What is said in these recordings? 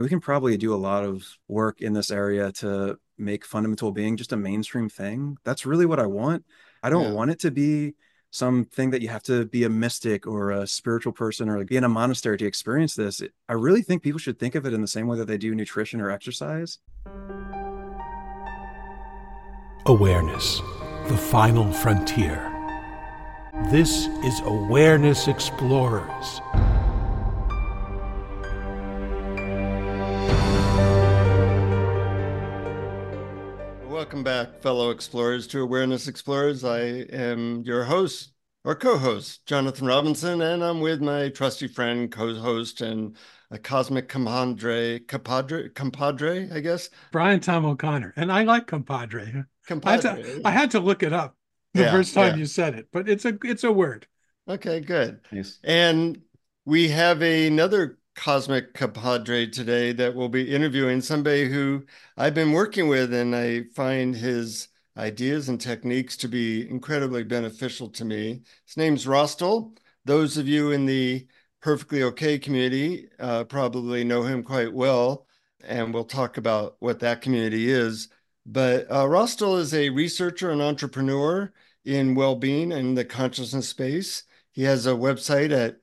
We can probably do a lot of work in this area to make fundamental being just a mainstream thing. That's really what I want. I don't Yeah. want it to be something that you have to be a mystic or a spiritual person or like be in a monastery to experience this. I really think people should think of it in the same way that they do nutrition or exercise. Awareness, the final frontier. This is Awareness Explorers. Welcome back, fellow explorers, to Awareness Explorers. I am your host or co-host, Jonathan Robinson, and I'm with my trusty friend, co-host, and a cosmic compadre, I guess. Brian Tom O'Connor, and I like compadre. Compadre. I had to look it up the Yeah, first time yeah. you said it, but it's a word. Okay, good. Yes. And we have another cosmic compadre today that we'll be interviewing, somebody who I've been working with, and I find his ideas and techniques to be incredibly beneficial to me. His name's Rostel. Those of you in the Perfectly Okay community probably know him quite well, and we'll talk about what that community is. But Rostel is a researcher and entrepreneur in well-being and the consciousness space. He has a website at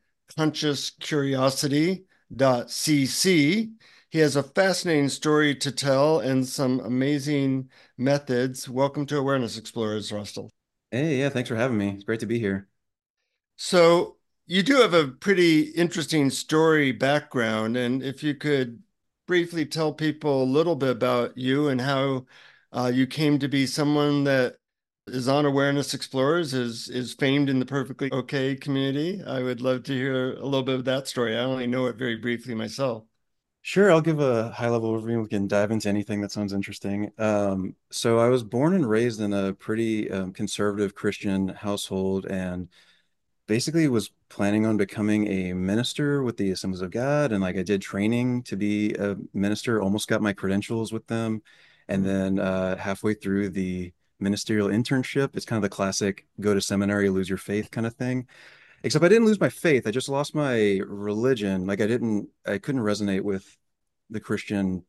consciouscuriosity.cc. He has a fascinating story to tell and some amazing methods. Welcome to Awareness Explorers, Russell. Hey, yeah, thanks for having me. It's great to be here. So, you do have a pretty interesting story background, and if you could briefly tell people a little bit about you and how you came to be someone that is on Awareness Explorers, is famed in the Perfectly Okay community. I would love to hear a little bit of that story. I only know it very briefly myself. Sure, I'll give a high level overview. We can dive into anything that sounds interesting. So I was born and raised in a pretty conservative Christian household and basically was planning on becoming a minister with the Assemblies of God. And like I did training to be a minister, almost got my credentials with them. And then halfway through the ministerial internship, it's kind of the classic go to seminary, lose your faith kind of thing. Except I didn't lose my faith. I just lost my religion. Like I couldn't resonate with the Christian,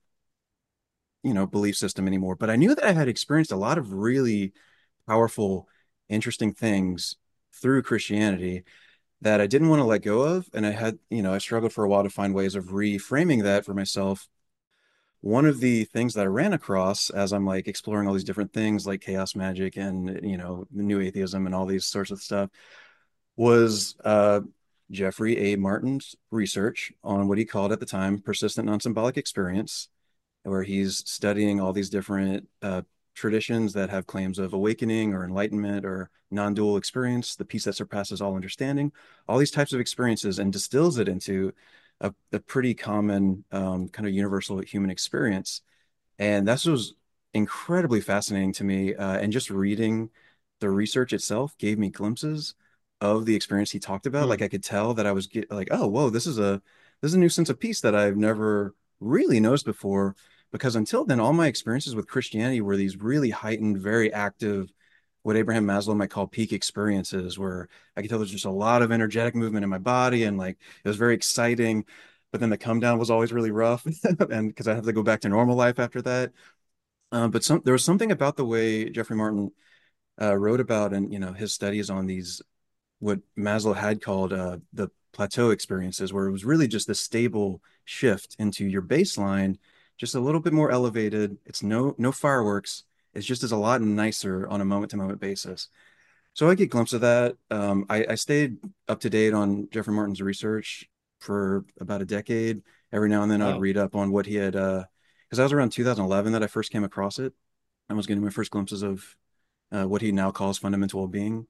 belief system anymore. But I knew that I had experienced a lot of really powerful, interesting things through Christianity that I didn't want to let go of. And I struggled for a while to find ways of reframing that for myself. One of the things that I ran across as I'm like exploring all these different things like chaos magic and, new atheism and all these sorts of stuff was Jeffrey A. Martin's research on what he called at the time persistent non-symbolic experience, where he's studying all these different traditions that have claims of awakening or enlightenment or non-dual experience, the peace that surpasses all understanding, all these types of experiences, and distills it into a pretty common kind of universal human experience. And that was incredibly fascinating to me. And just reading the research itself gave me glimpses of the experience he talked about. Like Hmm. I could tell that like, oh, whoa, this is a new sense of peace that I've never really noticed before. Because until then, all my experiences with Christianity were these really heightened, very active, what Abraham Maslow might call peak experiences, where I could tell there's just a lot of energetic movement in my body and like it was very exciting. But then the come down was always really rough, and because I have to go back to normal life after that. But there was something about the way Jeffrey Martin wrote about and his studies on these what Maslow had called the plateau experiences, where it was really just a stable shift into your baseline, just a little bit more elevated. It's no fireworks. It's just is a lot nicer on a moment to moment basis. So I get a glimpse of that. I stayed up to date on Jeffrey Martin's research for about a decade. Every now and then I would Wow. read up on what he had, because that was around 2011 that I first came across it. I was getting my first glimpses of what he now calls fundamental well-being,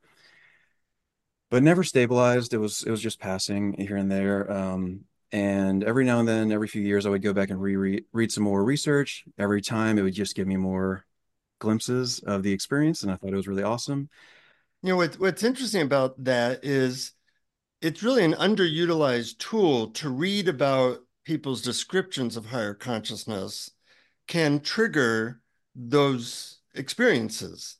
but never stabilized. It was just passing here and there. And every now and then, every few years, I would go back and read some more research. Every time, it would just give me more glimpses of the experience, and I thought it was really awesome. What's interesting about that is it's really an underutilized tool to read about people's descriptions of higher consciousness can trigger those experiences.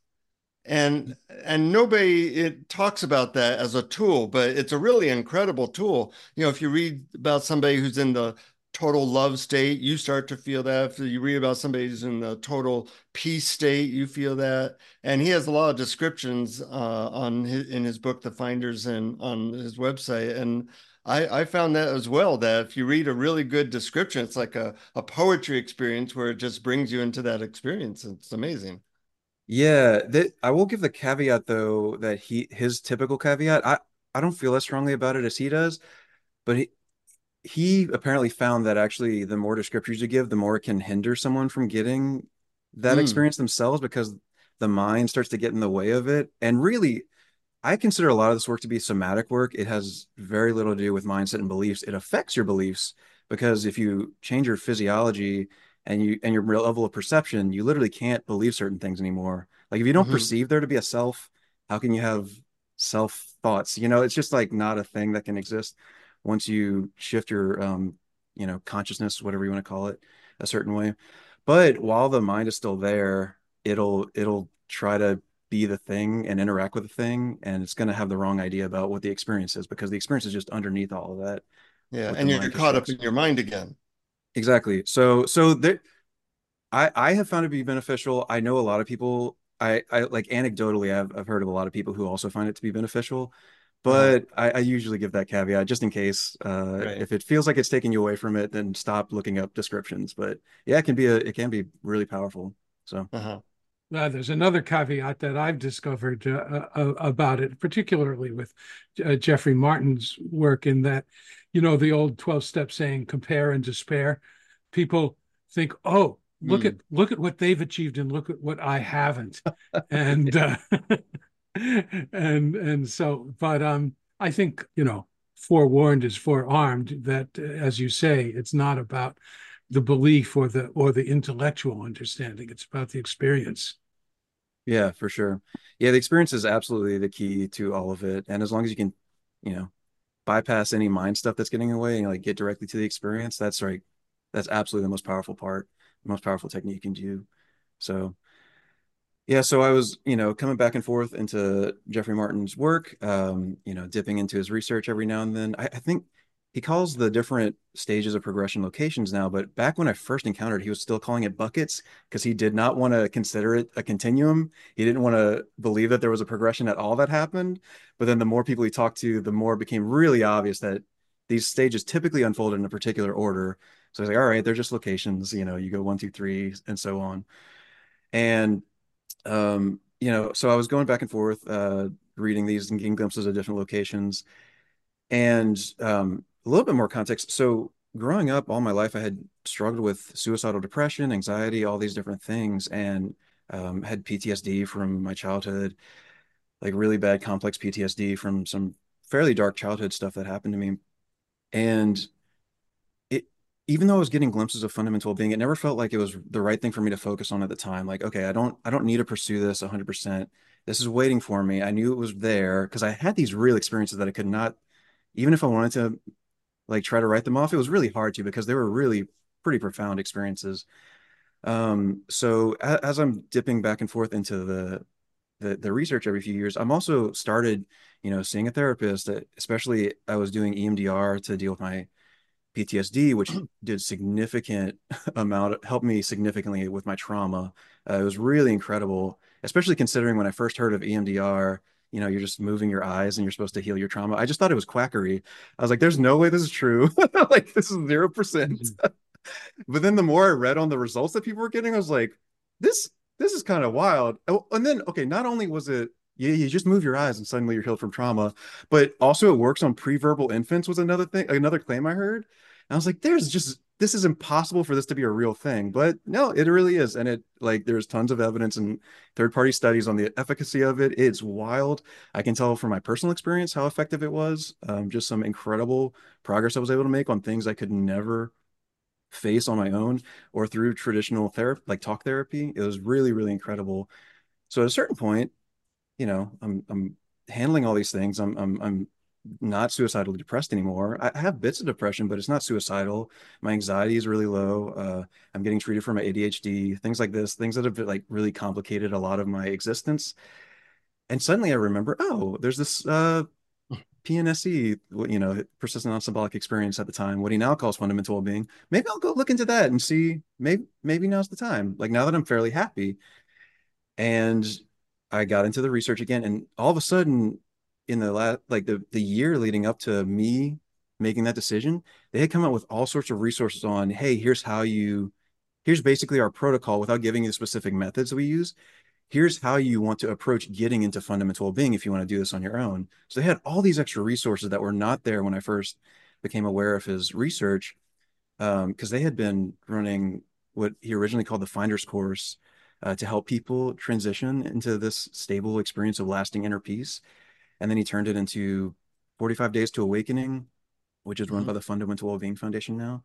And nobody it talks about that as a tool, but it's a really incredible tool. If you read about somebody who's in the total love state, you start to feel that. If you read about somebody who's in the total peace state, you feel that. And he has a lot of descriptions in his book, The Finders, and on his website. And I found that as well, that if you read a really good description, it's like a poetry experience where it just brings you into that experience. It's amazing. Yeah, that I will give the caveat though that his typical caveat, I don't feel as strongly about it as he does, but he apparently found that actually the more descriptors you give, the more it can hinder someone from getting that Mm, experience themselves because the mind starts to get in the way of it. And really, I consider a lot of this work to be somatic work. It has very little to do with mindset and beliefs. It affects your beliefs because if you change your physiology and your level of perception, you literally can't believe certain things anymore. Like if you don't mhm. perceive there to be a self, how can you have self thoughts? You know, it's just like not a thing that can exist once you shift your consciousness, whatever you want to call it, a certain way. But while the mind is still there, it'll try to be the thing and interact with the thing, and it's going to have the wrong idea about what the experience is because the experience is just underneath all of that, Yeah. what the And you're mind caught up constructs. in your mind again. Exactly. So there, I have found it to be beneficial. I know a lot of people. I like anecdotally, I've heard of a lot of people who also find it to be beneficial, Uh-huh. but I usually give that caveat just in case. Right. If it feels like it's taking you away from it, then stop looking up descriptions. But yeah, it can be really powerful. So Uh-huh. There's another caveat that I've discovered about it, particularly with Jeffrey Martin's work, in that, the old 12-step saying, compare and despair. People think, oh, Mm. look at what they've achieved and look at what I haven't. And and so, but I think, forewarned is forearmed, that as you say, it's not about the belief or the intellectual understanding. It's about the experience. yeah, for sure. Yeah, the experience is absolutely the key to all of it, and as long as you can, you know, bypass any mind stuff that's getting in the way and like get directly to the experience, that's right. That's absolutely the most powerful part, the most powerful technique you can do. So yeah, so I was, coming back and forth into Jeffrey Martin's work, dipping into his research every now and then. I think he calls the different stages of progression locations now, but back when I first encountered, he was still calling it buckets because he did not want to consider it a continuum. He didn't want to believe that there was a progression at all that happened. But then the more people he talked to, the more it became really obvious that these stages typically unfold in a particular order. So he's like, all right, they're just locations, you go one, two, three, and so on. And so I was going back and forth, reading these and getting glimpses of different locations, and a little bit more context. So, growing up, all my life, I had struggled with suicidal depression, anxiety, all these different things, and had PTSD from my childhood, like really bad complex PTSD from some fairly dark childhood stuff that happened to me. And it, even though I was getting glimpses of fundamental being, it never felt like it was the right thing for me to focus on at the time. Like, okay, I don't need to pursue this 100%. This is waiting for me. I knew it was there because I had these real experiences that I could not, even if I wanted to like try to write them off, it was really hard to because they were really pretty profound experiences. So as I'm dipping back and forth into the research every few years, I'm also started, seeing a therapist that, especially I was doing EMDR to deal with my PTSD, which did significant helped me significantly with my trauma. It was really incredible, especially considering when I first heard of EMDR, you're just moving your eyes and you're supposed to heal your trauma. I just thought it was quackery. I was like, there's no way this is true. Like this is 0%. But then the more I read on the results that people were getting, I was like, this is kind of wild. Oh, and then okay, not only was it yeah, you just move your eyes and suddenly you're healed from trauma, but also it works on preverbal infants was another thing, another claim I heard. And I was like, this is impossible for this to be a real thing. But no, it really is. And it like there's tons of evidence and third-party studies on the efficacy of it. It's wild. I can tell from my personal experience how effective it was. Just some incredible progress I was able to make on things I could never face on my own or through traditional therapy, like talk therapy. It was really, really incredible. So at a certain point, I'm handling all these things. I'm not suicidally depressed anymore. I have bits of depression, but it's not suicidal. My anxiety is really low. I'm getting treated for my ADHD, things like this, things that have like really complicated a lot of my existence. And suddenly I remember, oh, there's this PNSE, persistent non-symbolic experience at the time, what he now calls fundamental well-being. Maybe I'll go look into that and see. Maybe now's the time. Like now that I'm fairly happy, and I got into the research again, and all of a sudden, in the last like the year leading up to me making that decision, they had come out with all sorts of resources on, hey, here's basically our protocol without giving you the specific methods we use. Here's how you want to approach getting into fundamental well-being if you want to do this on your own. So they had all these extra resources that were not there when I first became aware of his research, because they had been running what he originally called the Finder's Course, to help people transition into this stable experience of lasting inner peace. And then he turned it into 45 Days to Awakening, which is run by the Fundamental Wellbeing Foundation now.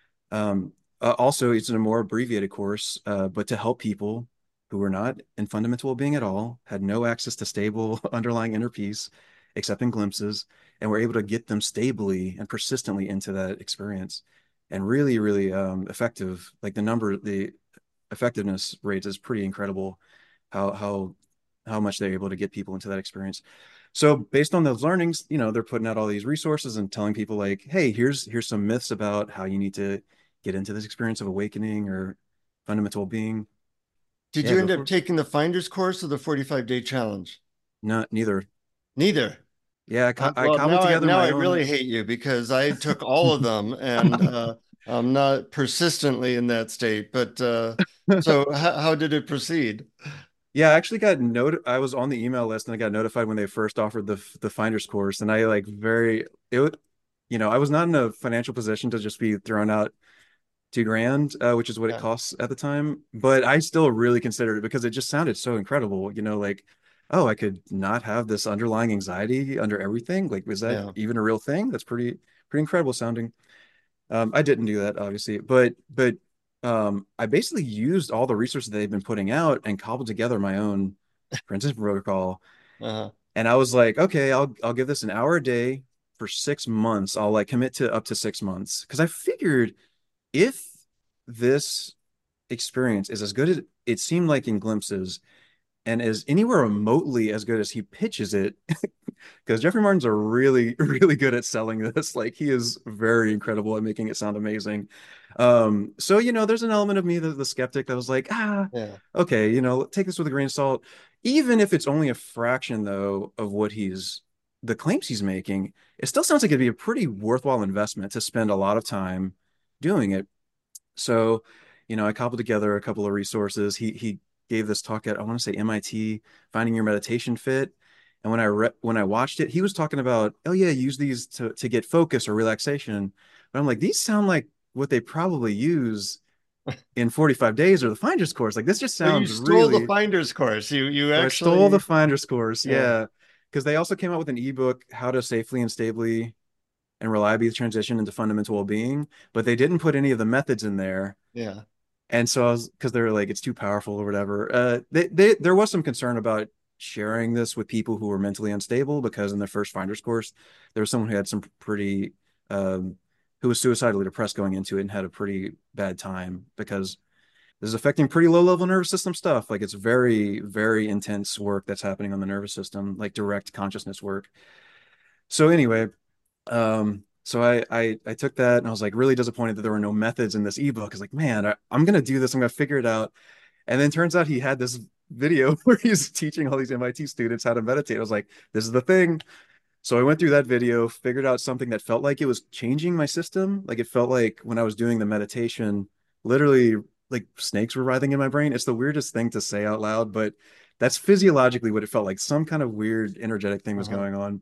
Also, it's a more abbreviated course, but to help people who were not in fundamental well-being at all, had no access to stable underlying inner peace, except in glimpses, and were able to get them stably and persistently into that experience. And really, really effective. Like the effectiveness rates is pretty incredible. How much they're able to get people into that experience. So based on those learnings, they're putting out all these resources and telling people like, hey, here's some myths about how you need to get into this experience of awakening or fundamental being. Did you end up taking the Finder's Course or the 45-day challenge? No, neither. Neither. Yeah, I cobbled together now my I own. really hate you because I took all of them and I'm not persistently in that state. But so how did it proceed? Yeah, I actually got I was on the email list and I got notified when they first offered the Finder's Course, and I like I was not in a financial position to just be thrown out $2,000, which is what it costs at the time. But I still really considered it because it just sounded so incredible. Like, oh, I could not have this underlying anxiety under everything. Like, was that even a real thing? That's pretty incredible sounding. I didn't do that, obviously, but I basically used all the resources they've been putting out and cobbled together my own transition protocol. And I was like, okay, I'll give this an hour a day for 6 months. I'll like commit to up to 6 months because I figured if this experience is as good as it seemed like in glimpses and is anywhere remotely as good as he pitches it, because Jeffrey Martin's are really, really good at selling this. Like he is very incredible at making it sound amazing. So there's an element of me, the skeptic, that was like, okay, take this with a grain of salt. Even if it's only a fraction though of what the claims he's making, it still sounds like it'd be a pretty worthwhile investment to spend a lot of time doing it. So, I cobbled together a couple of resources. He gave this talk at, I want to say MIT, Finding Your Meditation Fit. And when I watched it, he was talking about, oh yeah, use these to get focus or relaxation. But I'm like, these sound like what they probably use in 45 days or the Finder's Course. Like this just sounds you stole the Finder's Course. You actually I stole the Finder's Course. Yeah. Because they also came out with an ebook, How to Safely and Stably and Reliably Transition into Fundamental Well-Being, but they didn't put any of the methods in there. Yeah. And so because they were like, it's too powerful or whatever. There was some concern about sharing this with people who were mentally unstable, because in the first Finder's Course, there was someone who had some pretty, who was suicidally depressed going into it and had a pretty bad time because this is affecting pretty low level nervous system stuff. Like it's very, very intense work that's happening on the nervous system, like direct consciousness work. So anyway, so I took that and I was like really disappointed that there were no methods in this ebook. I was like, man, I'm gonna do this. I'm gonna figure it out. And then turns out he had this video where he's teaching all these MIT students how to meditate. I was like, this is the thing. So I went through that video, figured out something that felt like it was changing my system. Like it felt like when I was doing the meditation, literally like snakes were writhing in my brain. It's the weirdest thing to say out loud, but that's physiologically what it felt like. Some kind of weird energetic thing was going on.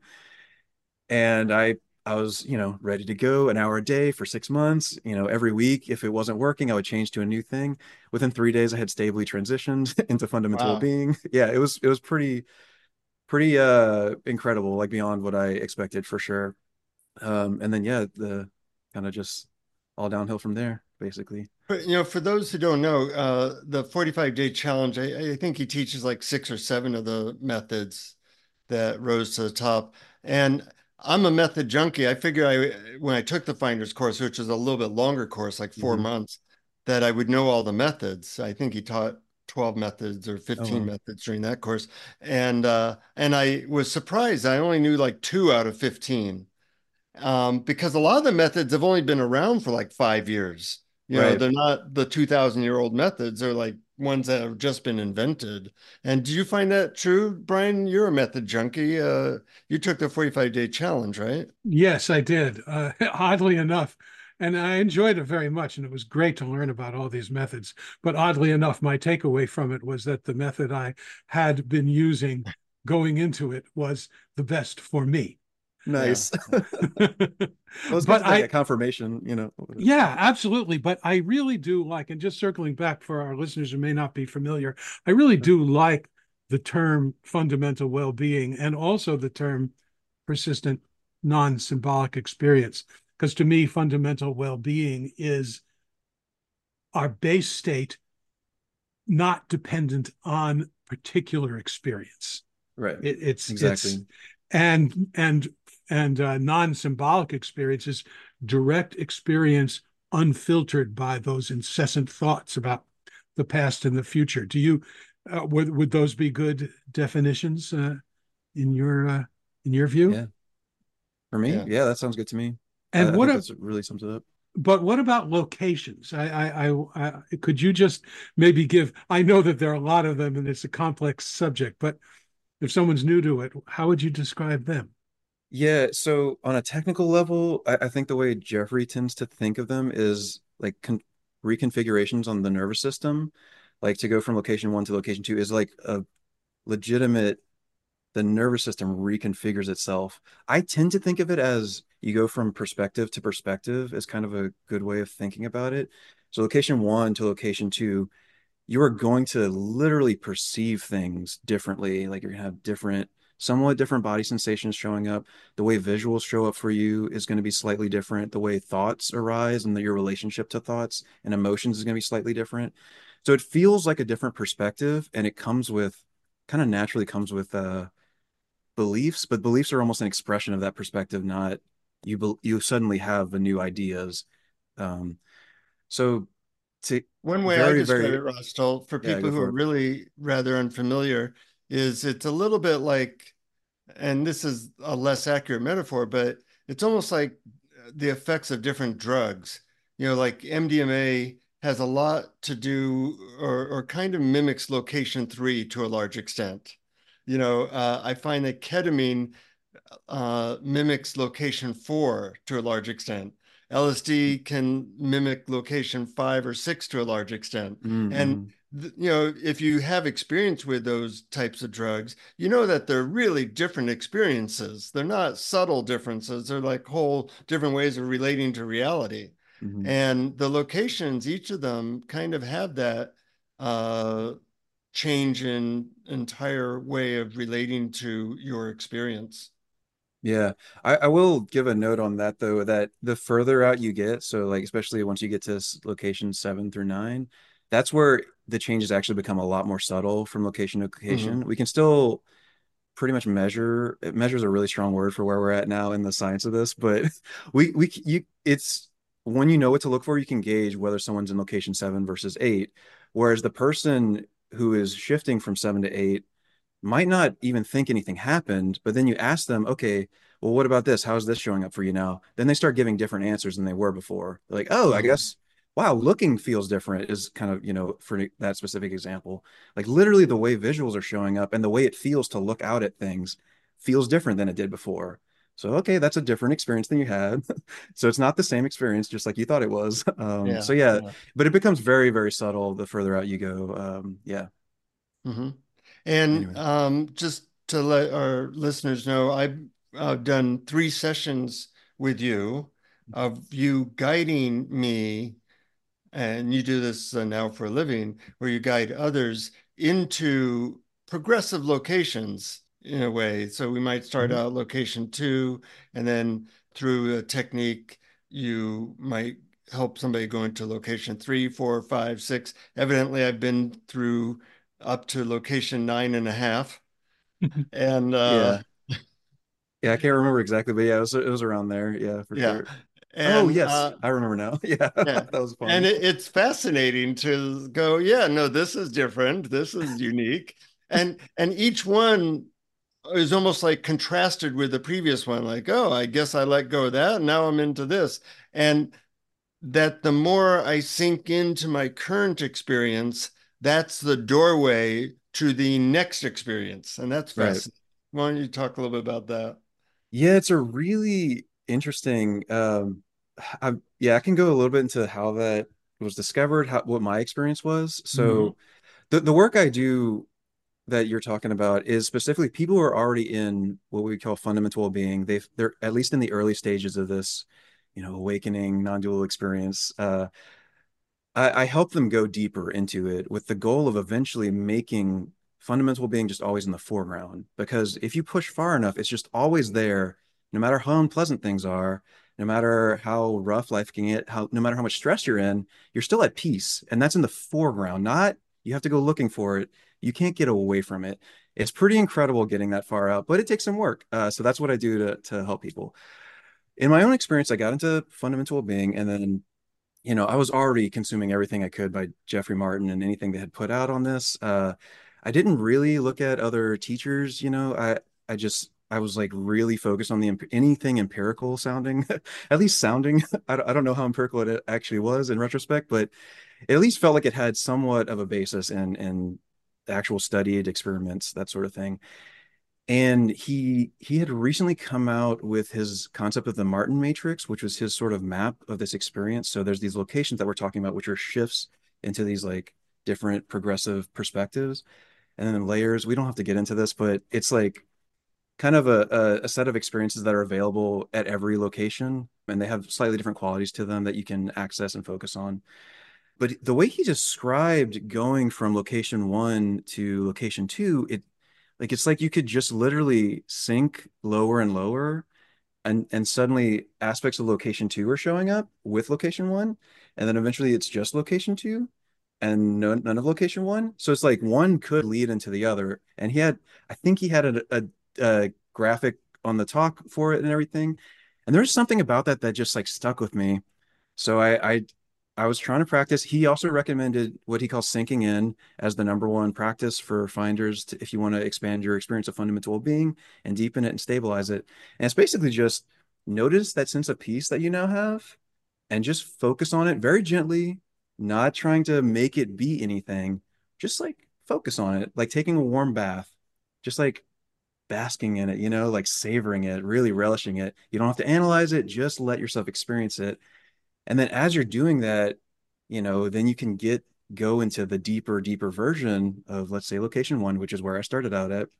And I was, ready to go, an hour a day for 6 months. Every week, if it wasn't working, I would change to a new thing. Within 3 days, I had stably transitioned into fundamental being. Yeah, it was pretty incredible, like beyond what I expected for sure. And then the kind of just all downhill from there, basically. But for those who don't know, the 45-day challenge, I think he teaches like 6 or 7 of the methods that rose to the top. And I'm a method junkie. I figure when I took the Finder's Course, which is a little bit longer course, like 4 months, that I would know all the methods. I think he taught 12 methods or Oh 15 well. methods during that course. And I was surprised. I only knew like 2 out of 15. Because a lot of the methods have only been around for like 5 years. Right. They're not the 2,000-year-old methods. They're like ones that have just been invented. And do you find that true, Brian? You're a method junkie. You took the 45-day challenge, right? Yes, I did. Oddly enough, and I enjoyed it very much, and it was great to learn about all these methods. But oddly enough, my takeaway from it was that the method I had been using going into it was the best for me. Yeah. Nice. Well, it's good But to get confirmation. yeah, absolutely. But I really do like, and just circling back for our listeners who may not be familiar, I really do like the term fundamental well-being and also the term persistent non-symbolic experience. Because to me, fundamental well-being is our base state, not dependent on particular experience. Right. It's Exactly. and non-symbolic experience is direct experience unfiltered by those incessant thoughts about the past and the future. Do you would those be good definitions in your view? Yeah. For me, Yeah. yeah, that sounds good to me. And I what think a, that's really sums it up. but what about locations? Could you just maybe give? I know that there are a lot of them, and it's a complex subject. But if someone's new to it, how would you describe them? Yeah, so on a technical level, I think the way Jeffrey tends to think of them is like reconfigurations on the nervous system. Like to go from location one to location two is like a legitimate, the nervous system reconfigures itself. I tend to think of it as you go from perspective to perspective is kind of a good way of thinking about it. So location one to location two, you are going to literally perceive things differently. Like you're gonna have somewhat different body sensations showing up. The way visuals show up for you is going to be slightly different. The way thoughts arise and your relationship to thoughts and emotions is going to be slightly different. So it feels like a different perspective, and it comes with kind of naturally comes with beliefs, but beliefs are almost an expression of that perspective, not you suddenly have the new ideas. Um, so to One way I very, describe it, very, Rostel, for yeah, people go who for are it. really rather unfamiliar, is it's a little bit like, and this is a less accurate metaphor, but it's almost like the effects of different drugs. Like MDMA has a lot to do or kind of mimics location three to a large extent. I find that ketamine mimics location four to a large extent. LSD can mimic location five or six to a large extent. And Mm-hmm. if you have experience with those types of drugs, you know that they're really different experiences. They're not subtle differences. They're like whole different ways of relating to reality. Mm-hmm. And the locations, each of them kind of have that uh, change in entire way of relating to your experience. Yeah, I will give a note on that though, that the further out you get, so like especially once you get to location seven through nine, that's where the changes actually become a lot more subtle from location to Mhm. location. We can still pretty much measure is a really strong word for where we're at now in the science of this, but it's when you know what to look for, you can gauge whether someone's in location seven versus eight, whereas the person who is shifting from seven to eight might not even think anything happened, but then you ask them, okay, well, what about this? How's this showing up for you now? Then they start giving different answers than they were before. They're like, oh, I Mhm. guess, wow, looking feels different is kind of, for that specific example. Like literally the way visuals are showing up and the way it feels to look out at things feels different than it did before. So, okay, that's a different experience than you had. So it's not the same experience, just like you thought it was. So Yeah, yeah, yeah. but it becomes very, very subtle the further out you go. Yeah. Hmm. And Anyway. just to let our listeners know, I've done 3 sessions with you of you guiding me, and you do this now for a living, where you guide others into progressive locations in a way. So we might start Mhm. out location two, and then through a technique, you might help somebody go into location three, four, five, six. Evidently, I've been through up to location 9.5. And Yeah. Yeah, I can't remember exactly, but yeah, it was around there. Yeah, for yeah, sure. Oh, And yes, I remember now. Yeah, yeah, that was and fun. it's fascinating to go, yeah, no, this is different, this is unique, and each one is almost like contrasted with the previous one. Like, oh, I guess I let go of that. Now I'm into this, and that the more I sink into my current experience, that's the doorway to the next experience, and that's Right. fascinating. Why don't you talk a little bit about that? Yeah, it's a really interesting yeah, I can go a little bit into how that was discovered, how what my experience was. Mm-hmm. So the work I do that you're talking about is specifically people who are already in what we call fundamental well-being. They're at least in the early stages of this, awakening, non-dual experience. I help them go deeper into it with the goal of eventually making fundamental being just always in the foreground. Because if you push far enough, it's just always there, no matter how unpleasant things are, no matter how rough life can get, no matter how much stress you're in, you're still at peace. And that's in the foreground, not you have to go looking for it. You can't get away from it. It's pretty incredible getting that far out, but it takes some work. So that's what I do to help people. In my own experience, I got into fundamental being, and then I was already consuming everything I could by Jeffrey Martin and anything they had put out on this. I didn't really look at other teachers, I was like really focused on anything empirical sounding, at least sounding. I don't know how empirical it actually was in retrospect, but it at least felt like it had somewhat of a basis in actual studied experiments, that sort of thing. And he had recently come out with his concept of the Martin matrix, which was his sort of map of this experience. So there's these locations that we're talking about, which are shifts into these like different progressive perspectives, and then layers. We don't have to get into this, but it's like kind of a set of experiences that are available at every location, and they have slightly different qualities to them that you can access and focus on. But the way he described going from location one to location two, it's like you could just literally sink lower and lower, and suddenly aspects of location two are showing up with location one, and then eventually it's just location two and none of location one. So it's like one could lead into the other. And I think he had a graphic on the talk for it and everything. And there's something about that just like stuck with me. So I was trying to practice. He also recommended what he calls sinking in as the number one practice for finders if you want to expand your experience of fundamental well-being and deepen it and stabilize it. And it's basically just notice that sense of peace that you now have and just focus on it very gently, not trying to make it be anything. Just like focus on it, like taking a warm bath, just like basking in it, like savoring it, really relishing it. You don't have to analyze it, just let yourself experience it. And then as you're doing that, then you can go into the deeper version of, let's say, location one, which is where I started out at.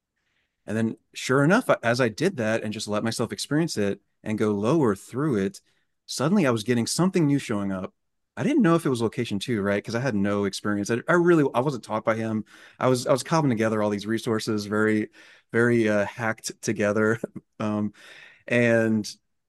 And then sure enough, as I did that and just let myself experience it and go lower through it, suddenly I was getting something new showing up. I didn't know if it was location two, right? Because I had no experience. I wasn't taught by him. I was cobbling together all these resources, very, very hacked together. Um, and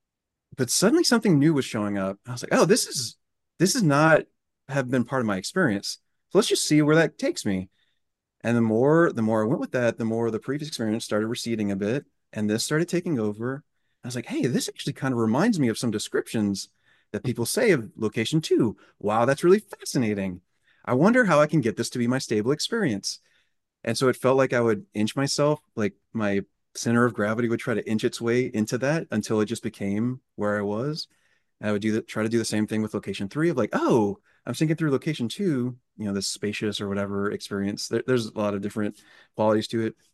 but suddenly something new was showing up. I was like, oh, this is not have been part of my experience. So let's just see where that takes me. And the more I went with that, the more the previous experience started receding a bit, and this started taking over. I was like, hey, this actually kind of reminds me of some descriptions that people say of location two. Wow, that's really fascinating. I wonder how I can get this to be my stable experience. And so it felt like I would inch myself, like my center of gravity would try to inch its way into that until it just became where I was. And I would try to do the same thing with location three of like, oh, I'm thinking through location two, this spacious or whatever experience. There's a lot of different qualities to it.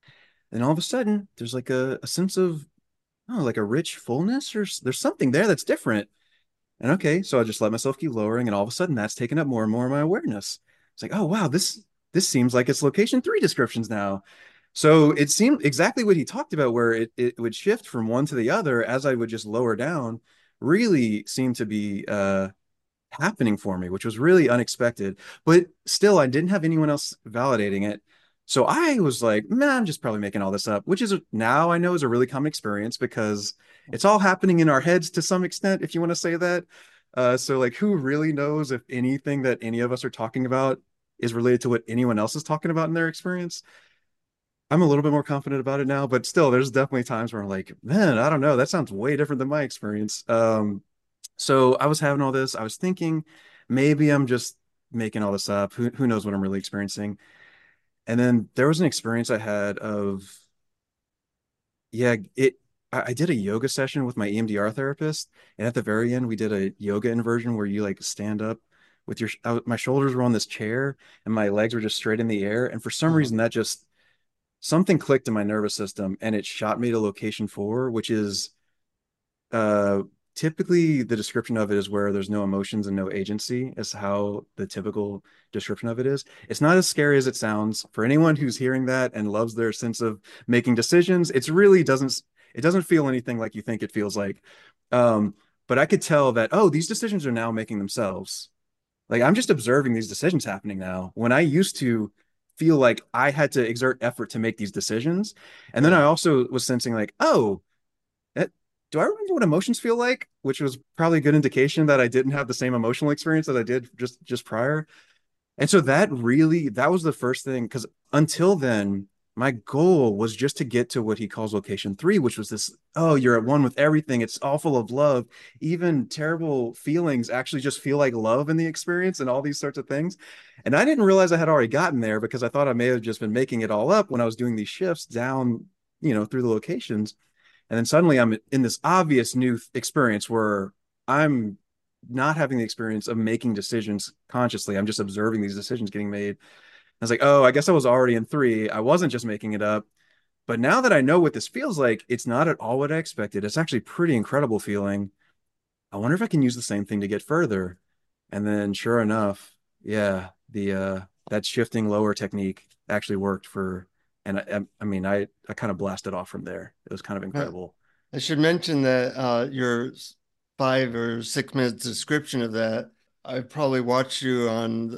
And all of a sudden, there's like a sense of, oh, like a rich fullness, or there's something there that's different. And okay, so I just let myself keep lowering, and all of a sudden that's taking up more and more of my awareness. It's like, oh wow, this seems like it's location three descriptions now. So it seemed exactly what he talked about, where it would shift from one to the other as I would just lower down, really seemed to be happening for me, which was really unexpected. But still, I didn't have anyone else validating it. So I was like, man, I'm just probably making all this up, which is now I know is a really common experience because it's all happening in our heads to some extent, if you want to say that. So like, who really knows if anything that any of us are talking about is related to what anyone else is talking about in their experience? I'm a little bit more confident about it now, but still, there's definitely times where I'm like, man, I don't know. That sounds way different than my experience. So I was having all this. I was thinking maybe I'm just making all this up. Who knows what I'm really experiencing? And then there was an experience I had of, yeah, I did a yoga session with my EMDR therapist, and at the very end, we did a yoga inversion where you like stand up with my shoulders were on this chair and my legs were just straight in the air. And for some Uh-huh. reason, that just something clicked in my nervous system and it shot me to location 4, which is uh typically the description of it is where there's no emotions and no agency, is how the typical description of it is. It's not as scary as it sounds. For anyone who's hearing that and loves their sense of making decisions, it doesn't feel anything like you think it feels like. Um, but I could tell that, oh, these decisions are now making themselves. Like I'm just observing these decisions happening now. When I used to feel like I had to exert effort to make these decisions. And then I Right. also was sensing like, oh, that, do I remember what emotions feel like? Which was probably a good indication that I didn't have the same emotional experience that I did just prior. And so that was the first thing, because until then, my goal was just to get to what he calls location 3, which was this, oh, you're at one with everything. It's all full of love. Even terrible feelings actually just feel like love in the experience and all these sorts of things. And I didn't realize I had already gotten there because I thought I may have just been making it all up when I was doing these shifts down, through the locations. And then suddenly I'm in this obvious new experience where I'm not having the experience of making decisions consciously. I'm just observing these decisions getting made. I was like, oh, I guess I was already in 3. I wasn't just making it up. But now that I know what this feels like, it's not at all what I expected. It's actually pretty incredible feeling. I wonder if I can use the same thing to get further. And then sure enough, yeah, the that shifting lower technique actually worked for, and I mean I kind of blasted off from there. It was kind of Uh, incredible. I should mention that your 5 or 6 minutes description of that, I probably watched you on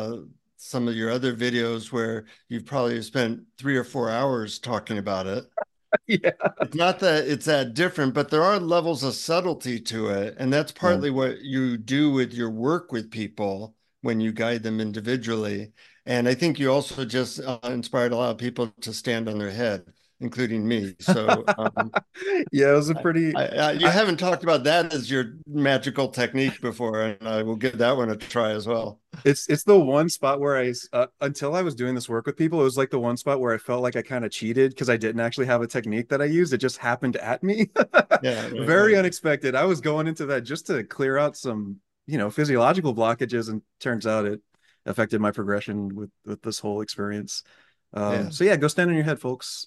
some of your other videos where you've probably spent 3 or 4 hours talking about it. Yeah. It's not that it's that different, but there are levels of subtlety to it. And that's Yeah. partly what you do with your work with people when you guide them individually. And I think you also just inspired a lot of people to stand on their head, including me. So Yeah, it was a pretty you I, haven't talked about that as your magical technique before, and I will give that one a try as well. it's the one spot where until I was doing this work with people, it was like the one spot where I felt like I kind of cheated because I didn't actually have a technique that I used. It just happened at me. Yeah, right, Very right. unexpected. I was going into that just to clear out some, physiological blockages, and turns out it affected my progression with this whole experience. Yeah. So yeah, go stand on your head, folks.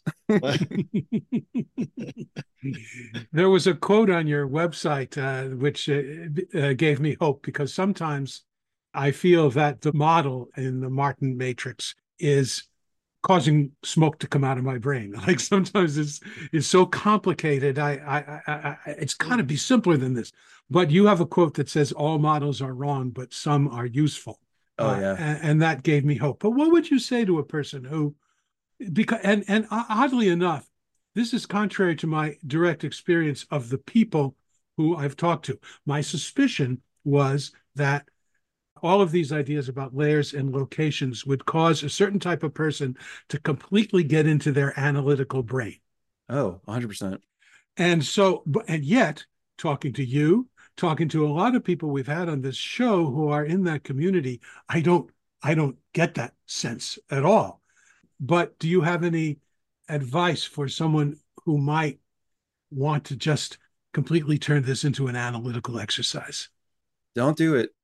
There was a quote on your website which gave me hope because sometimes I feel that the model in the Martin Matrix is causing smoke to come out of my brain. Like sometimes it's so complicated. It's got to be simpler than this. But you have a quote that says all models are wrong, but some are useful, Oh yeah. and that gave me hope. But what would you say to a person who, because and oddly enough, this is contrary to my direct experience of the people who I've talked to. My suspicion was that all of these ideas about layers and locations would cause a certain type of person to completely get into their analytical brain. Oh, 100%. And so, and yet, talking to you, talking to a lot of people we've had on this show who are in that community, I don't get that sense at all. But do you have any advice for someone who might want to just completely turn this into an analytical exercise? Don't do it.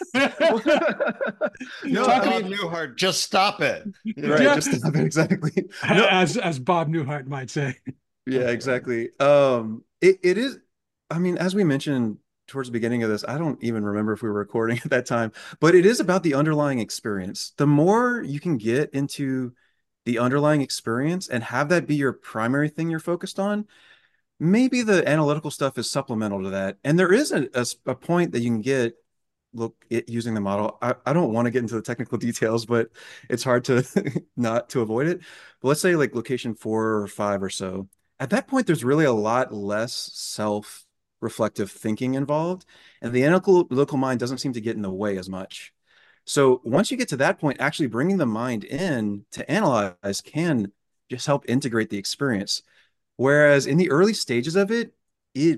No, No, I Bob mean, Newhart, just stop it. You right, know, Yeah, just stop it. Exactly. No, as Bob Newhart might say. yeah, exactly. It is, I mean, as we mentioned towards the beginning of this, I don't even remember if we were recording at that time, but it is about the underlying experience. The more you can get into the underlying experience and have that be your primary thing you're focused on, maybe the analytical stuff is supplemental to that. And there is a point that you can get using the model. I don't want to get into the technical details, but it's hard to not to avoid it. But let's say like location 4 or 5 or so. At that point, there's really a lot less self-reflective thinking involved, and the analytical mind doesn't seem to get in the way as much. So once you get to that point, actually bringing the mind in to analyze can just help integrate the experience. Whereas in the early stages of it, it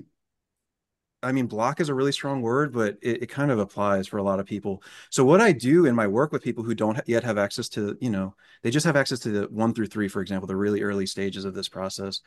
I mean, block is a really strong word, but it kind of applies for a lot of people. So what I do in my work with people who don't yet have access to, they just have access to the 1 through 3, for example, the really early stages of this process.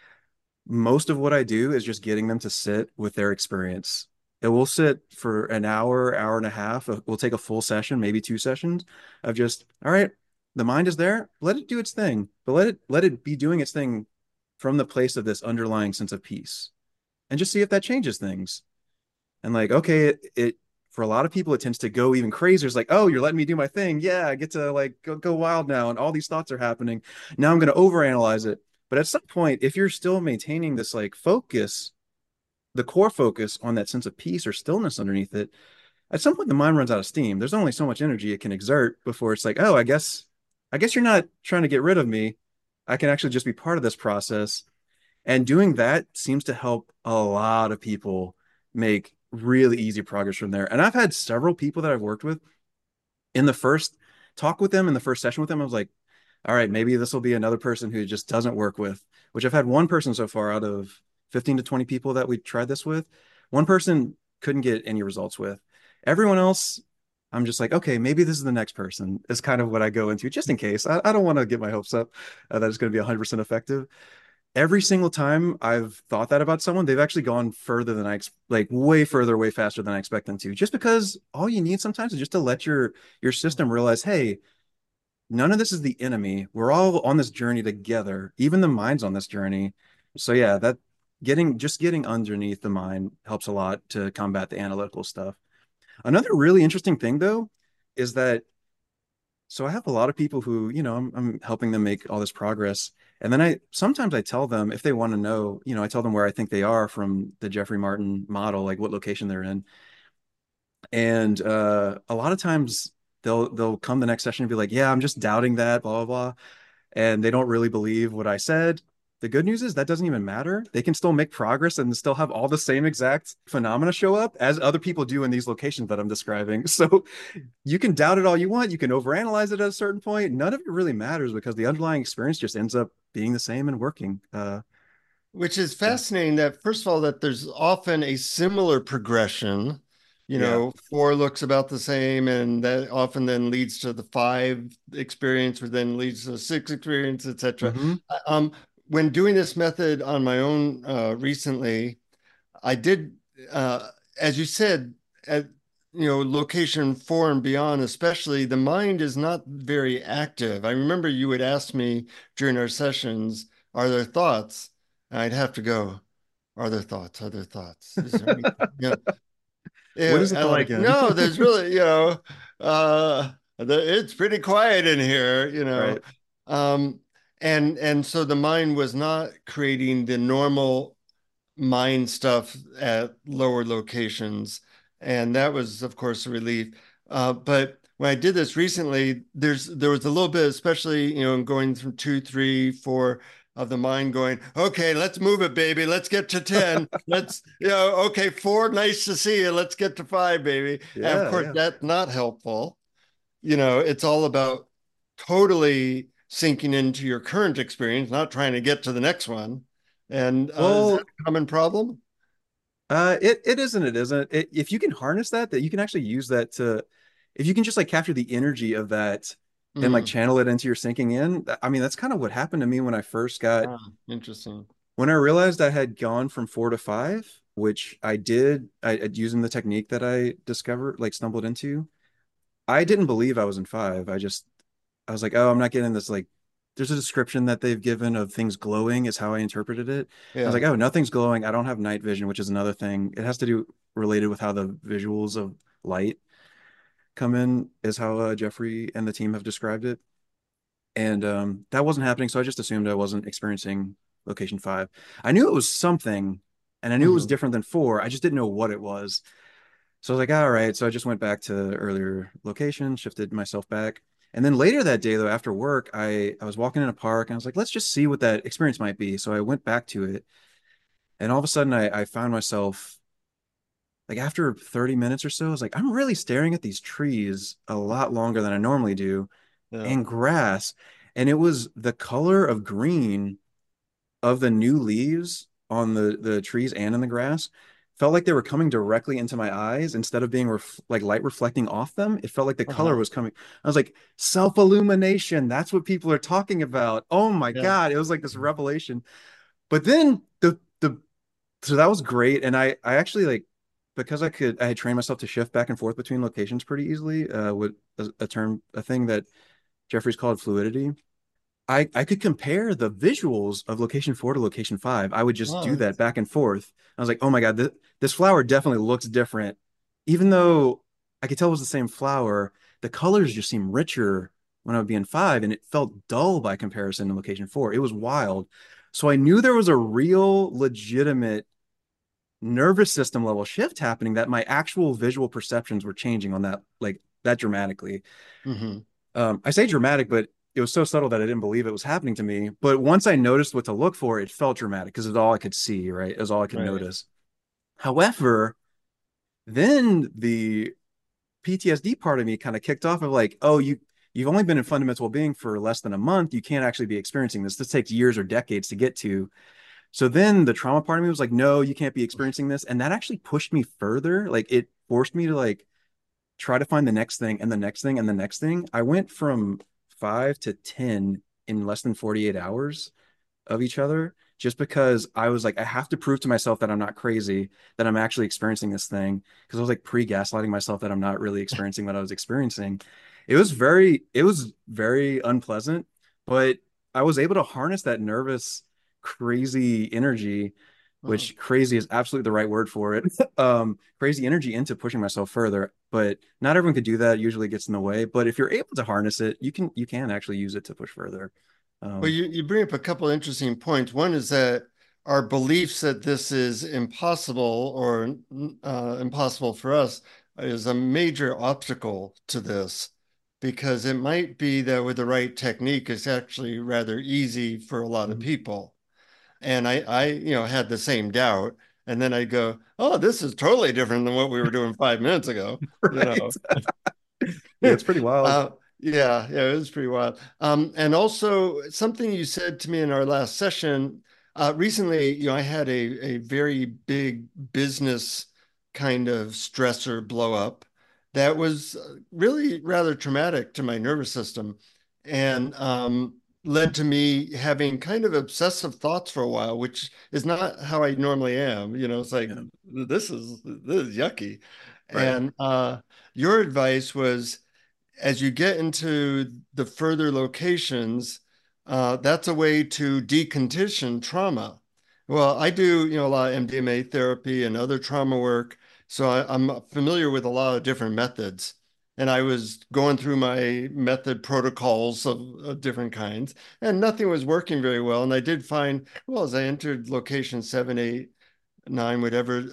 Most of what I do is just getting them to sit with their experience. It will sit for an hour, hour and a half. We'll take a full session, maybe 2 sessions of just, all right, the mind is there, let it do its thing, but let it be doing its thing from the place of this underlying sense of peace, and just see if that changes things. And like, okay, it for a lot of people, it tends to go even crazier. It's like, oh, you're letting me do my thing. Yeah, I get to like go wild now, and all these thoughts are happening. Now I'm going to overanalyze it. But at some point, if you're still maintaining this like focus, the core focus on that sense of peace or stillness underneath it, at some point the mind runs out of steam. There's only so much energy it can exert before it's like, oh, I guess you're not trying to get rid of me. I can actually just be part of this process. And doing that seems to help a lot of people make really easy progress from there. And I've had several people that I've worked with in the first talk with them, in the first session with them. I was like, all right, maybe this will be another person who just doesn't work with, which I've had one person so far out of 15 to 20 people that we tried this with. One person couldn't get any results with. Everyone else, I'm just like, okay, maybe this is the next person, is kind of what I go into just in case. I don't want to get my hopes up that it's going to be 100% effective. Every single time I've thought that about someone, they've actually gone further than like way further, way faster than I expect them to. Just because all you need sometimes is just to let your system realize, hey, none of this is the enemy. We're all on this journey together. Even the mind's on this journey. So yeah, that getting underneath the mind helps a lot to combat the analytical stuff. Another really interesting thing though is that so I have a lot of people who, I'm helping them make all this progress. And then sometimes I tell them if they want to know, I tell them where I think they are from the Jeffrey Martin model, like what location they're in. And a lot of times they'll come the next session and be like, yeah, I'm just doubting that, blah, blah, blah. And they don't really believe what I said. The good news is that doesn't even matter. They can still make progress and still have all the same exact phenomena show up as other people do in these locations that I'm describing. So you can doubt it all you want. You can overanalyze it at a certain point. None of it really matters because the underlying experience just ends up being the same and working. Which is fascinating that, first of all, that there's often a similar progression. Yeah. 4 looks about the same, and that often then leads to the 5 experience, or then leads to the 6 experience, etc. Mm-hmm. When doing this method on my own recently, I did, as you said, at location 4 and beyond, especially, the mind is not very active. I remember you would ask me during our sessions, "Are there thoughts?" And I'd have to go, "Are there thoughts? Are there thoughts? Is there anything?" What is the And thought like, again? no, there's really, it's pretty quiet in here. Right. Um, and so the mind was not creating the normal mind stuff at lower locations. And that was, of course, a relief. But when I did this recently, there was a little bit, especially, going from 2, 3, 4 of the mind going, okay, let's move it, baby. Let's get to 10. Okay, 4, nice to see you. Let's get to 5, baby. And of Yeah, course, yeah. that's not helpful. It's all about totally sinking into your current experience, not trying to get to the next one. And is that Well, a common problem? it isn't. It isn't. If you can harness that you can actually use that to, if you can just like capture the energy of that and like Mm. channel it into your sinking in. I mean, that's kind of what happened to me when I first got, Ah, interesting. when I realized I had gone from 4 to 5, which I did, using the technique that I discovered, like stumbled into. I didn't believe I was in 5. I was like, oh, I'm not getting this. Like, there's a description that they've given of things glowing, is how I interpreted it. I was Yeah. like, oh, nothing's glowing. I don't have night vision, which is another thing. It has to do related with how the visuals of light come in, is how Jeffrey and the team have described it. And that wasn't happening. So I just assumed I wasn't experiencing location 5. I knew it was something, and I knew it was Mhm. different than 4. I just didn't know what it was. So I was like, all right. So I just went back to the earlier location, shifted myself back. And then later that day, though, after work, I was walking in a park and I was like, let's just see what that experience might be. So I went back to it. And all of a sudden, I found myself like after 30 minutes or so, I was like, I'm really staring at these trees a lot longer than I normally do Yeah. and grass. and it was the color of green of the new leaves on the trees and in the grass felt like they were coming directly into my eyes instead of being like light reflecting off them. It felt like the color Uh-huh. was coming. I was like, self-illumination. That's what people are talking about. Oh my Yeah. God. It was like this revelation. But then the so that was great. And I actually like because I had trained myself to shift back and forth between locations pretty easily, with a thing that Jeffrey's called fluidity. I could compare the visuals of location 4 to location 5. I would just do Oh, that back and forth. I was like, oh my God, this flower definitely looks different. Even though I could tell it was the same flower, the colors just seemed richer when I would be in 5, and it felt dull by comparison to location 4. It was wild. So I knew there was a real, legitimate nervous system level shift happening, that my actual visual perceptions were changing on that, like that dramatically. hmm. I say dramatic, but it was so subtle that I didn't believe it was happening to me. But once I noticed what to look for, it felt dramatic because it's all I could see, right? It was all I could Right. notice. However, then the PTSD part of me kind of kicked off of like, oh, you've only been in fundamental being for less than a month. You can't actually be experiencing this. This takes years or decades to get to. So then the trauma part of me was like, no, you can't be experiencing this. And that actually pushed me further. Like it forced me to like try to find the next thing and the next thing and the next thing. I went from 5 to 10 in less than 48 hours of each other, just because I was like, I have to prove to myself that I'm not crazy, that I'm actually experiencing this thing. Because I was like pre-gaslighting myself that I'm not really experiencing what I was experiencing. It was very unpleasant, but I was able to harness that nervous, crazy energy, Oh. which crazy is absolutely the right word for it. Crazy energy into pushing myself further. But not everyone could do that. It usually gets in the way. But if you're able to harness it, you can actually use it to push further. Well, Um, you bring up a couple of interesting points. One is that our beliefs that this is impossible or impossible for us is a major obstacle to this, because it might be that with the right technique, it's actually rather easy for a lot of mhm. people. And I had the same doubt. And then I go, oh, this is totally different than what we were doing 5 minutes ago, you Right. know. Yeah, it's pretty wild. Yeah, it was pretty wild. And also something you said to me in our last session, recently, I had a very big business kind of stressor blow up that was really rather traumatic to my nervous system, and led to me having kind of obsessive thoughts for a while, which is not how I normally am. It's like Yeah. this is yucky. Right. And your advice was, as you get into the further locations, that's a way to decondition trauma. Well, I do, a lot of MDMA therapy and other trauma work, so I'm familiar with a lot of different methods. And I was going through my method protocols of different kinds, and nothing was working very well. And I did find, well, as I entered location 7, 8, 9, whatever,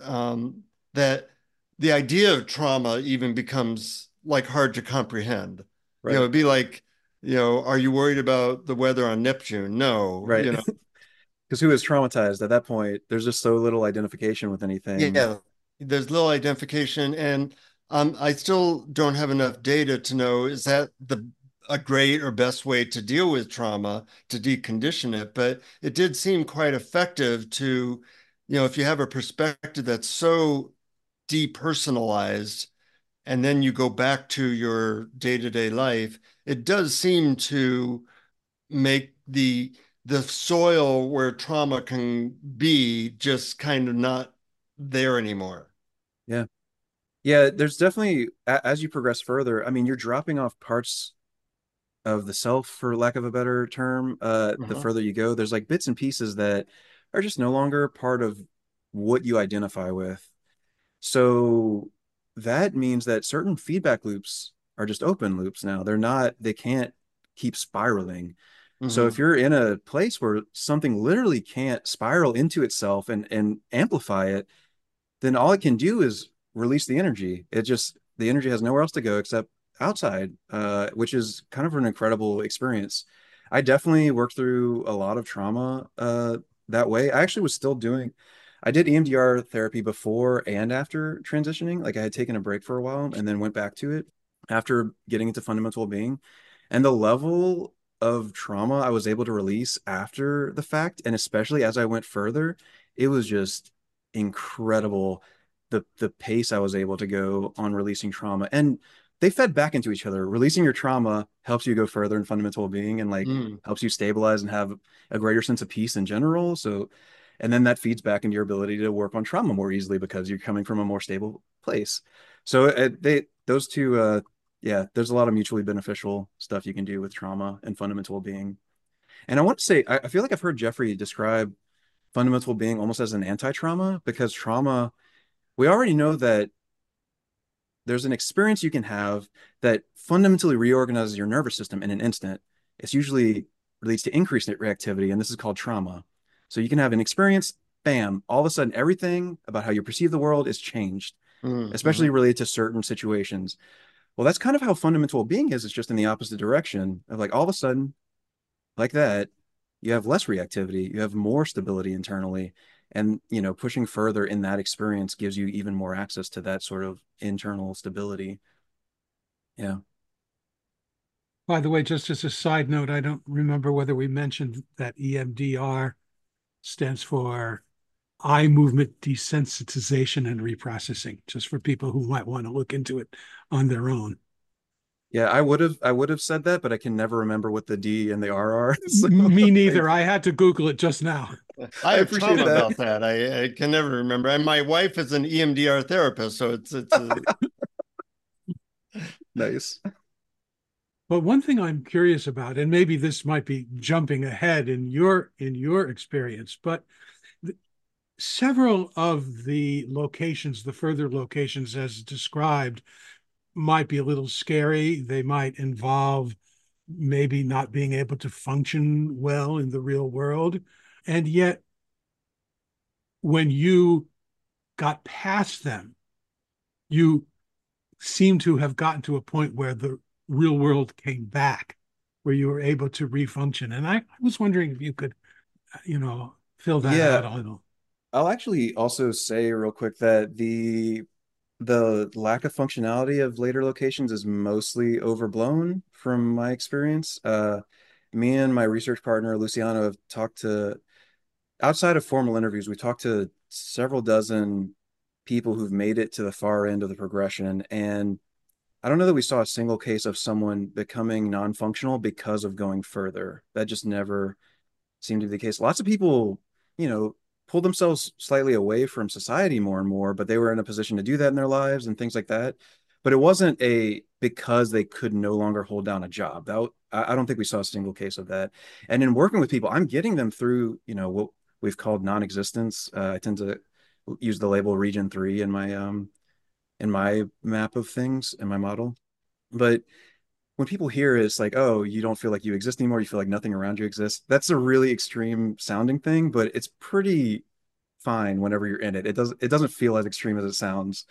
that the idea of trauma even becomes like hard to comprehend. Right. It'd be like, are you worried about the weather on Neptune? No, Right. Because who is traumatized at that point? There's just so little identification with anything. yeah, there's little identification, and I still don't have enough data to know, is that the a great or best way to deal with trauma, to decondition it. But it did seem quite effective to, if you have a perspective that's so depersonalized, and then you go back to your day-to-day life, it does seem to make the soil where trauma can be just kind of not there anymore. Yeah. Yeah, there's definitely as you progress further, I mean, you're dropping off parts of the self, for lack of a better term. The Uh-huh. further you go, there's like bits and pieces that are just no longer part of what you identify with. So that means that certain feedback loops are just open loops now. They can't keep spiraling. So if Hmm. you're in a place where something literally can't spiral into itself and amplify it, then all it can do is release the energy. The energy has nowhere else to go except outside, which is kind of an incredible experience. I definitely worked through a lot of trauma that way. I did EMDR therapy before and after transitioning. Like I had taken a break for a while and then went back to it after getting into fundamental being. And the level of trauma I was able to release after the fact, and especially as I went further, it was just incredible the pace I was able to go on releasing trauma. And they fed back into each other. Releasing your trauma helps you go further in fundamental being and like Mm. helps you stabilize and have a greater sense of peace in general. So, and then that feeds back into your ability to work on trauma more easily because you're coming from a more stable place. So they those two yeah, there's a lot of mutually beneficial stuff you can do with trauma and fundamental being. And I want to say, I feel like I've heard Jeffrey describe fundamental being almost as an anti-trauma because trauma, we already know that there's an experience you can have that fundamentally reorganizes your nervous system in an instant. It's usually leads to increased reactivity, and this is called trauma. So you can have an experience, bam, all of a sudden everything about how you perceive the world is changed, especially Mm-hmm. related to certain situations. Well, that's kind of how fundamental being is. It's just in the opposite direction of like all of a sudden, like that, you have less reactivity, you have more stability internally. And, pushing further in that experience gives you even more access to that sort of internal stability. Yeah. By the way, just as a side note, I don't remember whether we mentioned that EMDR stands for eye movement desensitization and reprocessing, just for people who might want to look into it on their own. Yeah, I would have said that, but I can never remember what the D and the R are. So Me thank neither. you. I had to Google it just now. I I have trauma appreciate that. about that. I can never remember. And my wife is an EMDR therapist, so it's a, Nice. But one thing I'm curious about, and maybe this might be jumping ahead in your experience, but several of the locations, the further locations as described, might be a little scary. They might involve maybe not being able to function well in the real world. And yet, when you got past them, you seem to have gotten to a point where the real world came back, where you were able to refunction. And I was wondering if you could, fill that Yeah, out a little. I'll actually also say real quick that the lack of functionality of later locations is mostly overblown from my experience. Me and my research partner Luciano have talked to outside of formal interviews, we talked to several dozen people who've made it to the far end of the progression. And I don't know that we saw a single case of someone becoming non-functional because of going further. That just never seemed to be the case. Lots of people, you know, pulled themselves slightly away from society more and more, but they were in a position to do that in their lives and things like that. But it wasn't a because they could no longer hold down a job. I don't think we saw a single case of that. And in working with people, I'm getting them through, what we've called non-existence. I tend to use the label region 3 in my map of things in my model. But when people hear it, it's like, oh, you don't feel like you exist anymore. You feel like nothing around you exists. That's a really extreme sounding thing, but it's pretty fine whenever you're in it. It doesn't feel as extreme as it sounds.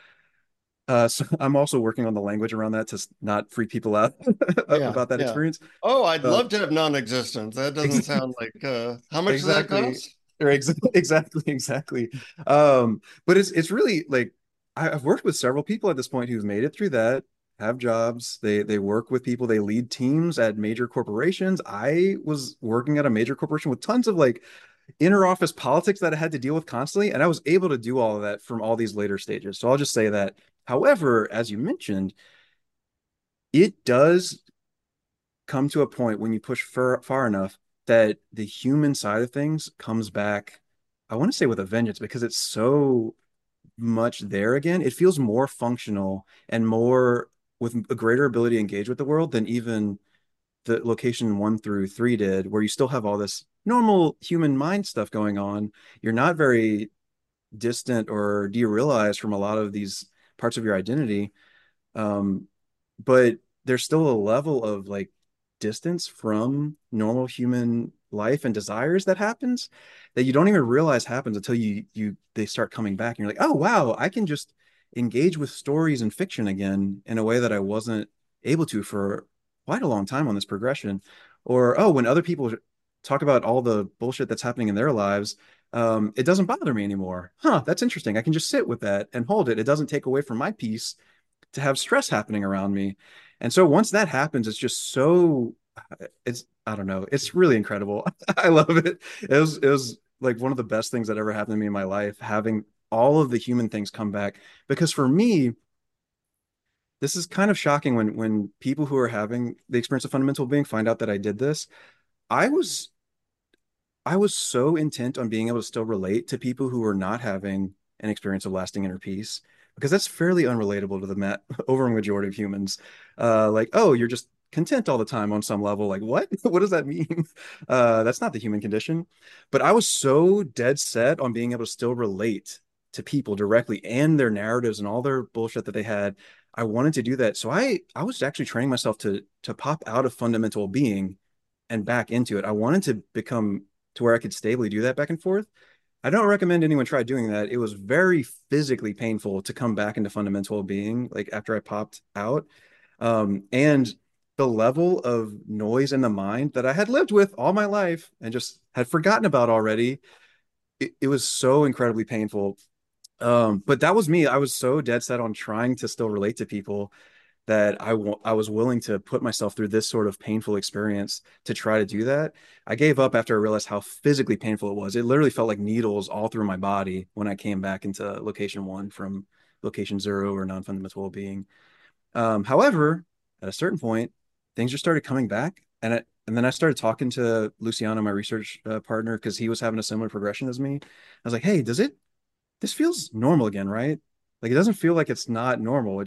So I'm also working on the language around that to not freak people out yeah, about that yeah. experience. Oh, I'd Uh, love to have non-existence. That doesn't ex- sound like how much does that exactly, cost? or exactly. But it's really like I've worked with several people at this point who've made it through that, have jobs. They work with people. They lead teams at major corporations. I was working at a major corporation with tons of like inner office politics that I had to deal with constantly, and I was able to do all of that from all these later stages. So I'll just say that. However, as you mentioned, it does come to a point when you push far enough that the human side of things comes back. I want to say with a vengeance because it's so much there again. It feels more functional and more with a greater ability to engage with the world than even the location 1 through 3 did, where you still have all this normal human mind stuff going on. You're not very distant or derealized from a lot of these parts of your identity. Um, but there's still a level of like distance from normal human life and desires that happens that you don't even realize happens until they start coming back and you're like, oh wow, I can just engage with stories and fiction again in a way that I wasn't able to for quite a long time on this progression. Or oh, when other people talk about all the bullshit that's happening in their lives, it doesn't bother me anymore. Huh, that's interesting. I can just sit with that and hold it. It doesn't take away from my peace to have stress happening around me. And so once that happens, it's just so it's, I don't know. It's really incredible. I love it. It was like one of the best things that ever happened to me in my life, having all of the human things come back. Because for me, this is kind of shocking when people who are having the experience of fundamental being find out that I did this. I was I was so intent on being able to still relate to people who were not having an experience of lasting inner peace, because that's fairly unrelatable to the overwhelming majority of humans. Like, oh, you're just content all the time on some level. Like, what? What does that mean? That's not the human condition. But I was so dead set on being able to still relate to people directly and their narratives and all their bullshit that they had. I wanted to do that. So I was actually training myself to pop out of fundamental being and back into it. I wanted to become to where I could stably do that back and forth. I don't recommend anyone try doing that. It was very physically painful to come back into fundamental being, like after I popped out. And the level of noise in the mind that I had lived with all my life and just had forgotten about already, it was so incredibly painful. But that was me. I was so dead set on trying to still relate to people that I was willing to put myself through this sort of painful experience to try to do that. I gave up after I realized how physically painful it was. It literally felt like needles all through my body when I came back into location one from location zero or non-fundamental well-being. However, at a certain point, things just started coming back, and then I started talking to Luciano, my research partner, because he was having a similar progression as me. I was like, "Hey, this feels normal again, right? Like it doesn't feel like it's not normal.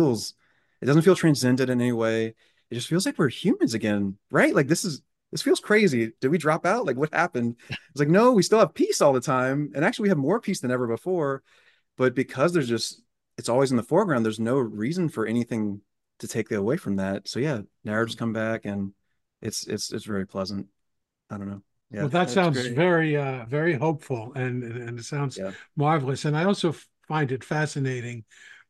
It doesn't feel transcendent in any way. It just feels like we're humans again, right? Like this feels crazy. Did we drop out? Like what happened?" It's like, no, we still have peace all the time. And actually we have more peace than ever before. But because it's always in the foreground, there's no reason for anything to take away from that. So yeah, narratives come back and it's very pleasant. I don't know. Well, Yeah. that That's sounds great. very hopeful, and it sounds Yeah. marvelous. And I also find it fascinating.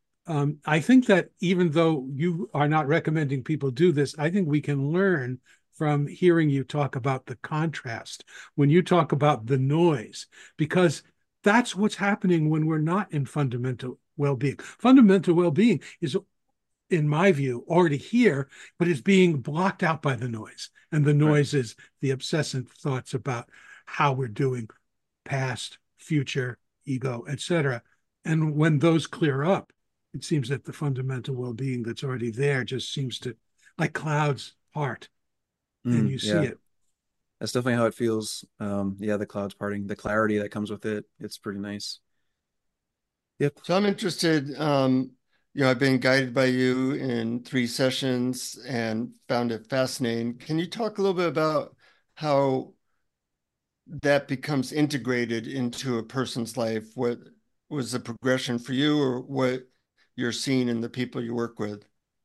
I think that even though you are not recommending people do this, I think we can learn from hearing you talk about the contrast when you talk about the noise, because that's what's happening when we're not in fundamental well-being. Fundamental well-being is, in my view, already here, but is being blocked out by the noise. And the Right. noise is the obsessive thoughts about how we're doing, past, future, ego, etc. And when those clear up, it seems that the fundamental well-being that's already there just seems to, like clouds part, and you see Yeah. it. That's definitely how it feels. Yeah, the clouds parting, the clarity that comes with it, it's pretty nice. Yep. So I'm interested. I've been guided by you in 3 sessions and found it fascinating. Can you talk a little bit about how that becomes integrated into a person's life? What was the progression for you, or what you're seeing in the people you work with?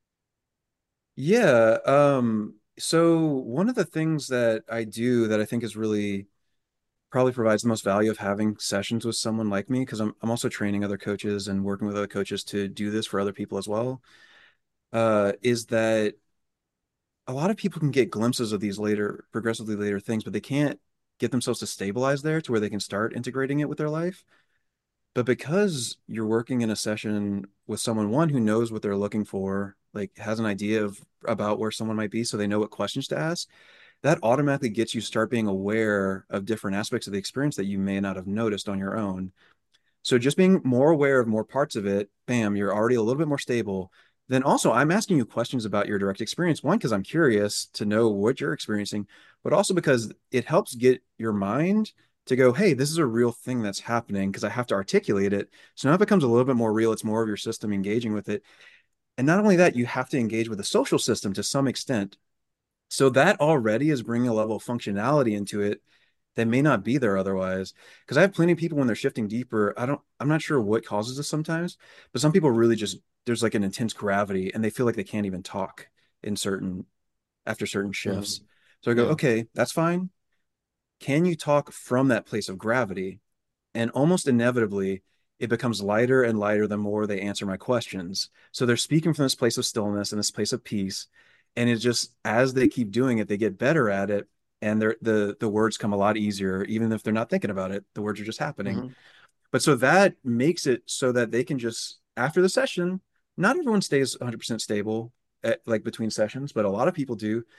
Yeah. So one of the things that I do that I think is really probably provides the most value of having sessions with someone like me, because I'm also training other coaches and working with other coaches to do this for other people as well, is that a lot of people can get glimpses of these later, progressively later things, but they can't get themselves to stabilize there to where they can start integrating it with their life. But because you're working in a session with someone, one who knows what they're looking for, like has an idea of about where someone might be, so they know what questions to ask, that automatically gets you start being aware of different aspects of the experience that you may not have noticed on your own. So just being more aware of more parts of it, bam, you're already a little bit more stable. Then also, I'm asking you questions about your direct experience. One, because I'm curious to know what you're experiencing, but also because it helps get your mind to go, hey, this is a real thing that's happening because I have to articulate it. So now it becomes a little bit more real. It's more of your system engaging with it. And not only that, you have to engage with the social system to some extent. So that already is bringing a level of functionality into it that may not be there otherwise. Because I have plenty of people when they're shifting deeper, I'm not sure what causes this sometimes, but some people really just, there's like an intense gravity and they feel like they can't even talk in after certain Mhm. shifts. So I go, Yeah. okay, that's fine. Can you talk from that place of gravity? And almost inevitably, it becomes lighter and lighter the more they answer my questions. So they're speaking from this place of stillness and this place of peace. And it just, as they keep doing it, they get better at it. And the words come a lot easier, even if they're not thinking about it. The words are just happening. Mhm. But so that makes it so that they can just, after the session, not everyone stays 100% stable like between sessions, but a lot of people do.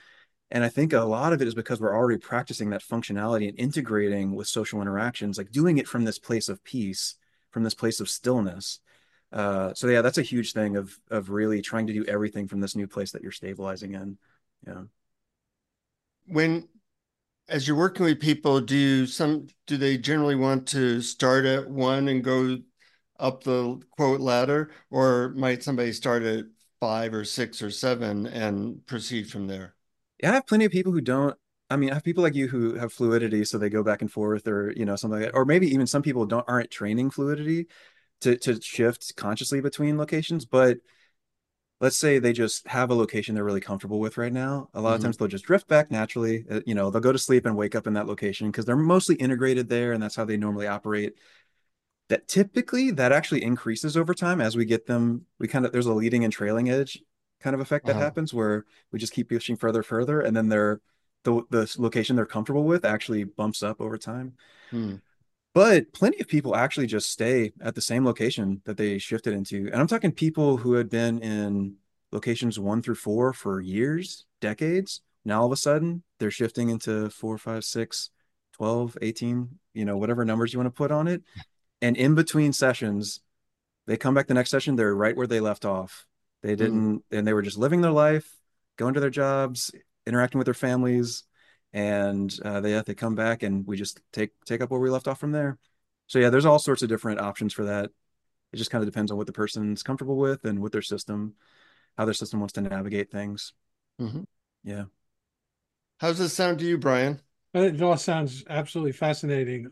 And I think a lot of it is because we're already practicing that functionality and integrating with social interactions, like doing it from this place of peace, from this place of stillness. So yeah, that's a huge thing of really trying to do everything from this new place that you're stabilizing in. Yeah. When as you're working with people, do they generally want to start at one and go up the quote ladder, or might somebody start at five or six or seven and proceed from there? Yeah, I have plenty of people who don't. I mean, I have people like you who have fluidity, so they go back and forth, or something like that. Or maybe even some people aren't training fluidity to shift consciously between locations. But let's say they just have a location they're really comfortable with right now. A lot of Mm-hmm. times they'll just drift back naturally. They'll go to sleep and wake up in that location because they're mostly integrated there, and that's how they normally operate. That typically that actually increases over time as we get them. There's a leading and trailing edge kind of effect that Uh-huh. happens where we just keep pushing further, and then the location they're comfortable with actually bumps up over time. Hmm. But plenty of people actually just stay at the same location that they shifted into. And I'm talking people who had been in locations 1 through 4 for years, decades. Now all of a sudden they're shifting into 4, 5, 6, 12, 18, whatever numbers you want to put on it. And in between sessions, they come back the next session, they're right where they left off. They Hmm. didn't, and they were just living their life, going to their jobs, interacting with their families, and they come back, and we just take up where we left off from there. So yeah, there's all sorts of different options for that. It just kind of depends on what the person's comfortable with and what their system, how their system wants to navigate things. Hmm. Yeah. How's this sound to you, Brian? It all sounds absolutely fascinating.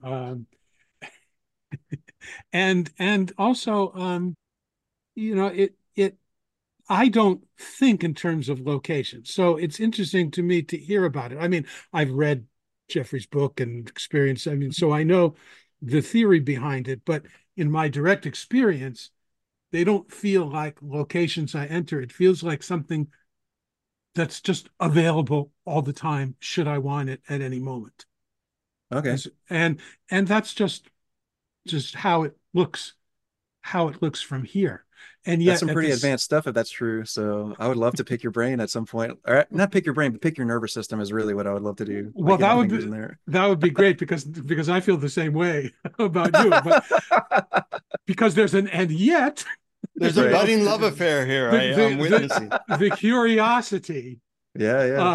And also, it I don't think in terms of location. So it's interesting to me to hear about it. I mean, I've read Jeffrey's book and experience. I mean, so I know the theory behind it, but in my direct experience, they don't feel like locations I enter. It feels like something that's just available all the time, should I want it at any moment. Okay. And that's just how it looks from here. And That's yet some at pretty this advanced stuff if that's true. So I would love to pick your brain at some point. Or not pick your brain, but pick your nervous system is really what I would love to do. well, Like get my fingers in there. that would be great because I feel the same way about you. But because there's an and yet, There's a you Right. know, budding love affair here. the I'm witnessing. the curiosity Yeah, yeah.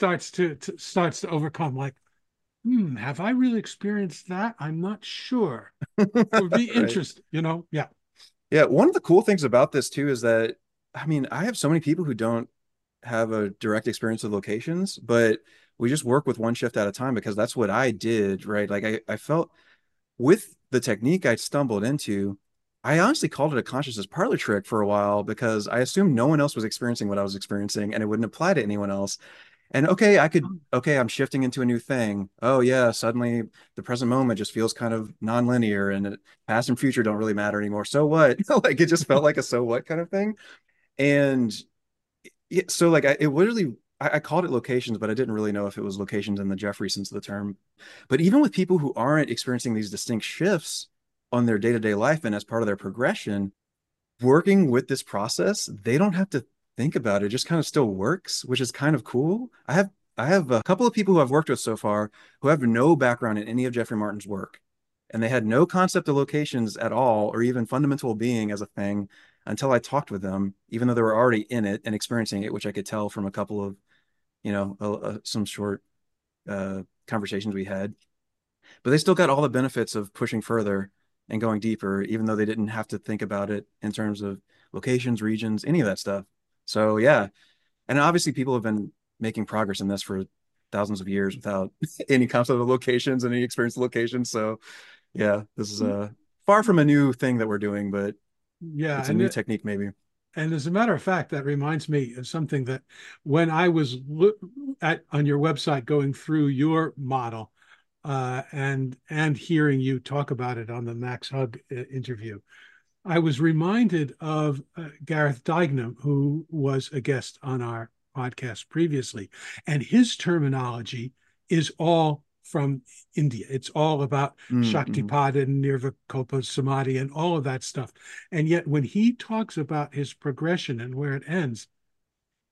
starts to overcome. Like, have I really experienced that? I'm not sure. It would be Right. interesting, Yeah. Yeah, one of the cool things about this too is that I mean, I have so many people who don't have a direct experience with locations, but we just work with one shift at a time because that's what I did, right? Like I felt with the technique I stumbled into, I honestly called it a consciousness parlor trick for a while because I assumed no one else was experiencing what I was experiencing and it wouldn't apply to anyone else. And okay, I'm shifting into a new thing. Oh yeah, suddenly the present moment just feels kind of non-linear and past and future don't really matter anymore. So what? Like it just felt like a so what kind of thing. And yeah, so like it literally I called it locations, but I didn't really know if it was locations in the Jeffrey sense of the term. But even with people who aren't experiencing these distinct shifts on their day-to-day life and as part of their progression, working with this process, they don't have to think about it. It just kind of still works, which is kind of cool. I have a couple of people who I've worked with so far who have no background in any of Jeffrey Martin's work. And they had no concept of locations at all, or even fundamental being as a thing until I talked with them, even though they were already in it and experiencing it, which I could tell from a couple of, some short conversations we had. But they still got all the benefits of pushing further and going deeper, even though they didn't have to think about it in terms of locations, regions, any of that stuff. So yeah, and obviously people have been making progress in this for thousands of years without any concept of locations and any experience of locations. So yeah, this is far from a new thing that we're doing, but Yeah, it's a new technique maybe. and as a matter of fact, that reminds me of something that when I was on your website going through your model and hearing you talk about it on the Max Hug interview, I was reminded of Gareth Dignam, who was a guest on our podcast previously, and his terminology is all from India. It's all about Mm-hmm. Shaktipada and Nirvikalpa Samadhi and all of that stuff. And yet, when he talks about his progression and where it ends,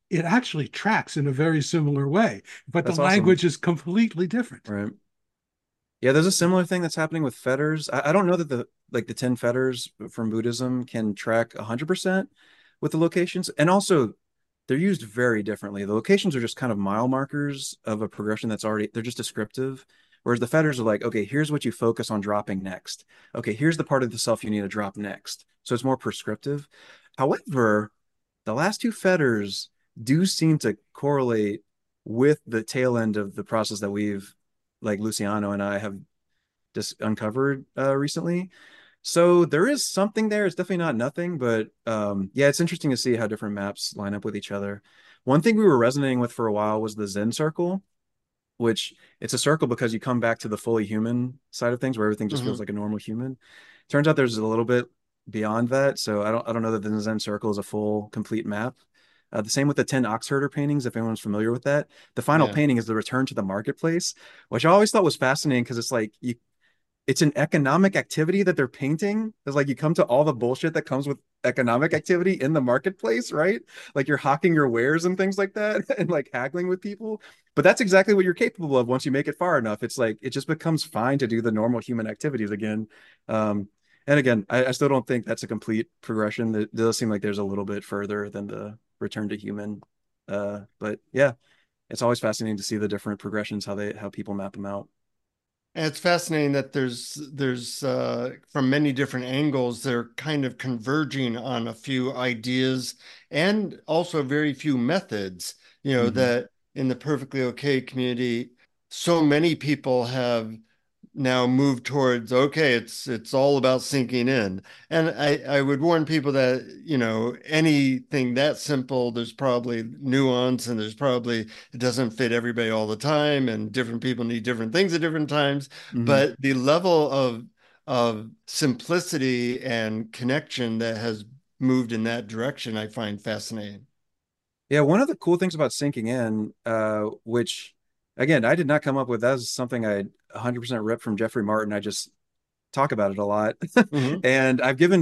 it actually tracks in a very similar way, but the That's awesome. language is completely different. Right. Yeah, there's a similar thing that's happening with fetters. I don't know that the 10 fetters from Buddhism can track 100% with the locations. And also they're used very differently. The locations are just kind of mile markers of a progression that's already, they're just descriptive. Whereas the fetters are like, okay, here's what you focus on dropping next. Okay, here's the part of the self you need to drop next. So it's more prescriptive. However, the last two fetters do seem to correlate with the tail end of the process that we've, like Luciano and I have just uncovered recently. So there is something there. It's definitely not nothing, but yeah, it's interesting to see how different maps line up with each other. One thing we were resonating with for a while was the Zen circle, which it's a circle because you come back to the fully human side of things where everything just feels Hmm. like a normal human. Turns out there's a little bit beyond that. So I don't know that the Zen circle is a full complete map. The same with the 10 ox herder paintings, if anyone's familiar with that. The final Yeah. painting is the return to the marketplace, which I always thought was fascinating because it's like it's an economic activity that they're painting. It's like you come to all the bullshit that comes with economic activity in the marketplace, right? Like you're hawking your wares and things like that and like haggling with people. But that's exactly what you're capable of once you make it far enough. It's like it just becomes fine to do the normal human activities again. Um, and again, I still don't think that's a complete progression. It does seem like there's a little bit further than the return to human. But yeah, it's always fascinating to see the different progressions, how people map them out. And it's fascinating that there's from many different angles, they're kind of converging on a few ideas and also very few methods, Hmm. that in the perfectly okay community, so many people have now moved towards, okay, it's all about sinking in. And I would warn people that, anything that simple, there's probably nuance and there's probably it doesn't fit everybody all the time, and different people need different things at different times. Hmm. But the level of simplicity and connection that has moved in that direction, I find fascinating. Yeah, one of the cool things about sinking in, which again, I did not come up with, that was something I 100% ripped from Jeffrey Martin. I just talk about it a lot. Hmm. And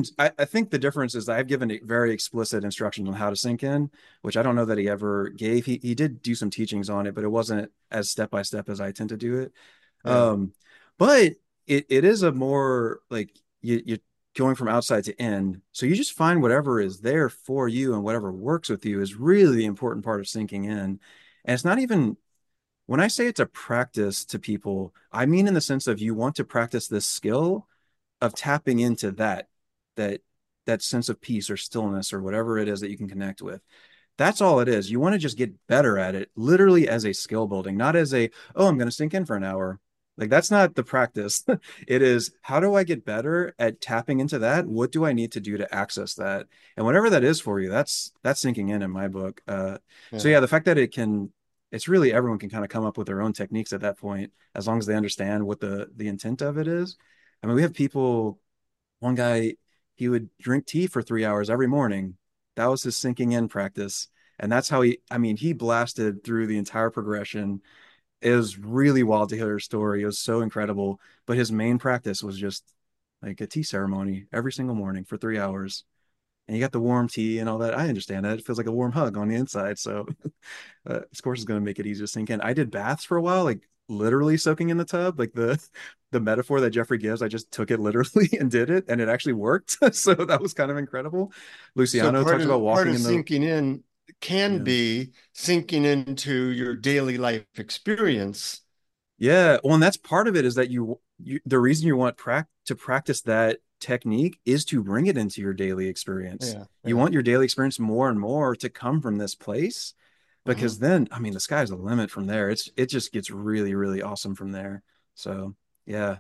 I think the difference is that I've given very explicit instructions on how to sink in, which I don't know that he ever gave. He did do some teachings on it, but it wasn't as step by step as I tend to do it. Yeah. Um, but it is a more like you're going from outside to in. So you just find whatever is there for you and whatever works with you is really the important part of sinking in. And it's not even when I say it's a practice to people, I mean in the sense of you want to practice this skill of tapping into that that sense of peace or stillness or whatever it is that you can connect with. That's all it is. You want to just get better at it, literally as a skill building, not as a, oh, I'm going to sink in for an hour. Like that's not the practice. It is, how do I get better at tapping into that? What do I need to do to access that? And whatever that is for you, that's sinking in my book. So Yeah. yeah, the fact that it's really everyone can kind of come up with their own techniques at that point, as long as they understand what the intent of it is. I mean, we have people, one guy, he would drink tea for 3 hours every morning. That was his sinking in practice. And that's how I mean, he blasted through the entire progression. It was really wild to hear his story. It was so incredible. But his main practice was just like a tea ceremony every single morning for 3 hours. And you got the warm tea and all that. I understand that. It feels like a warm hug on the inside. So this course is going to make it easier to sink in. I did baths for a while, like literally soaking in the tub, like the metaphor that Jeffrey gives. I just took it literally and did it, and it actually worked. So that was kind of incredible. So Luciano part talks about of part walking of in the sinking in can yeah. be sinking into your daily life experience. Yeah, well, and that's part of it is that the reason you want to practice that technique is to bring it into your daily experience. Yeah, You yeah. want your daily experience more and more to come from this place Hmm. because then, I mean, the sky's the limit from there. It just gets really, really awesome from there. So, yeah.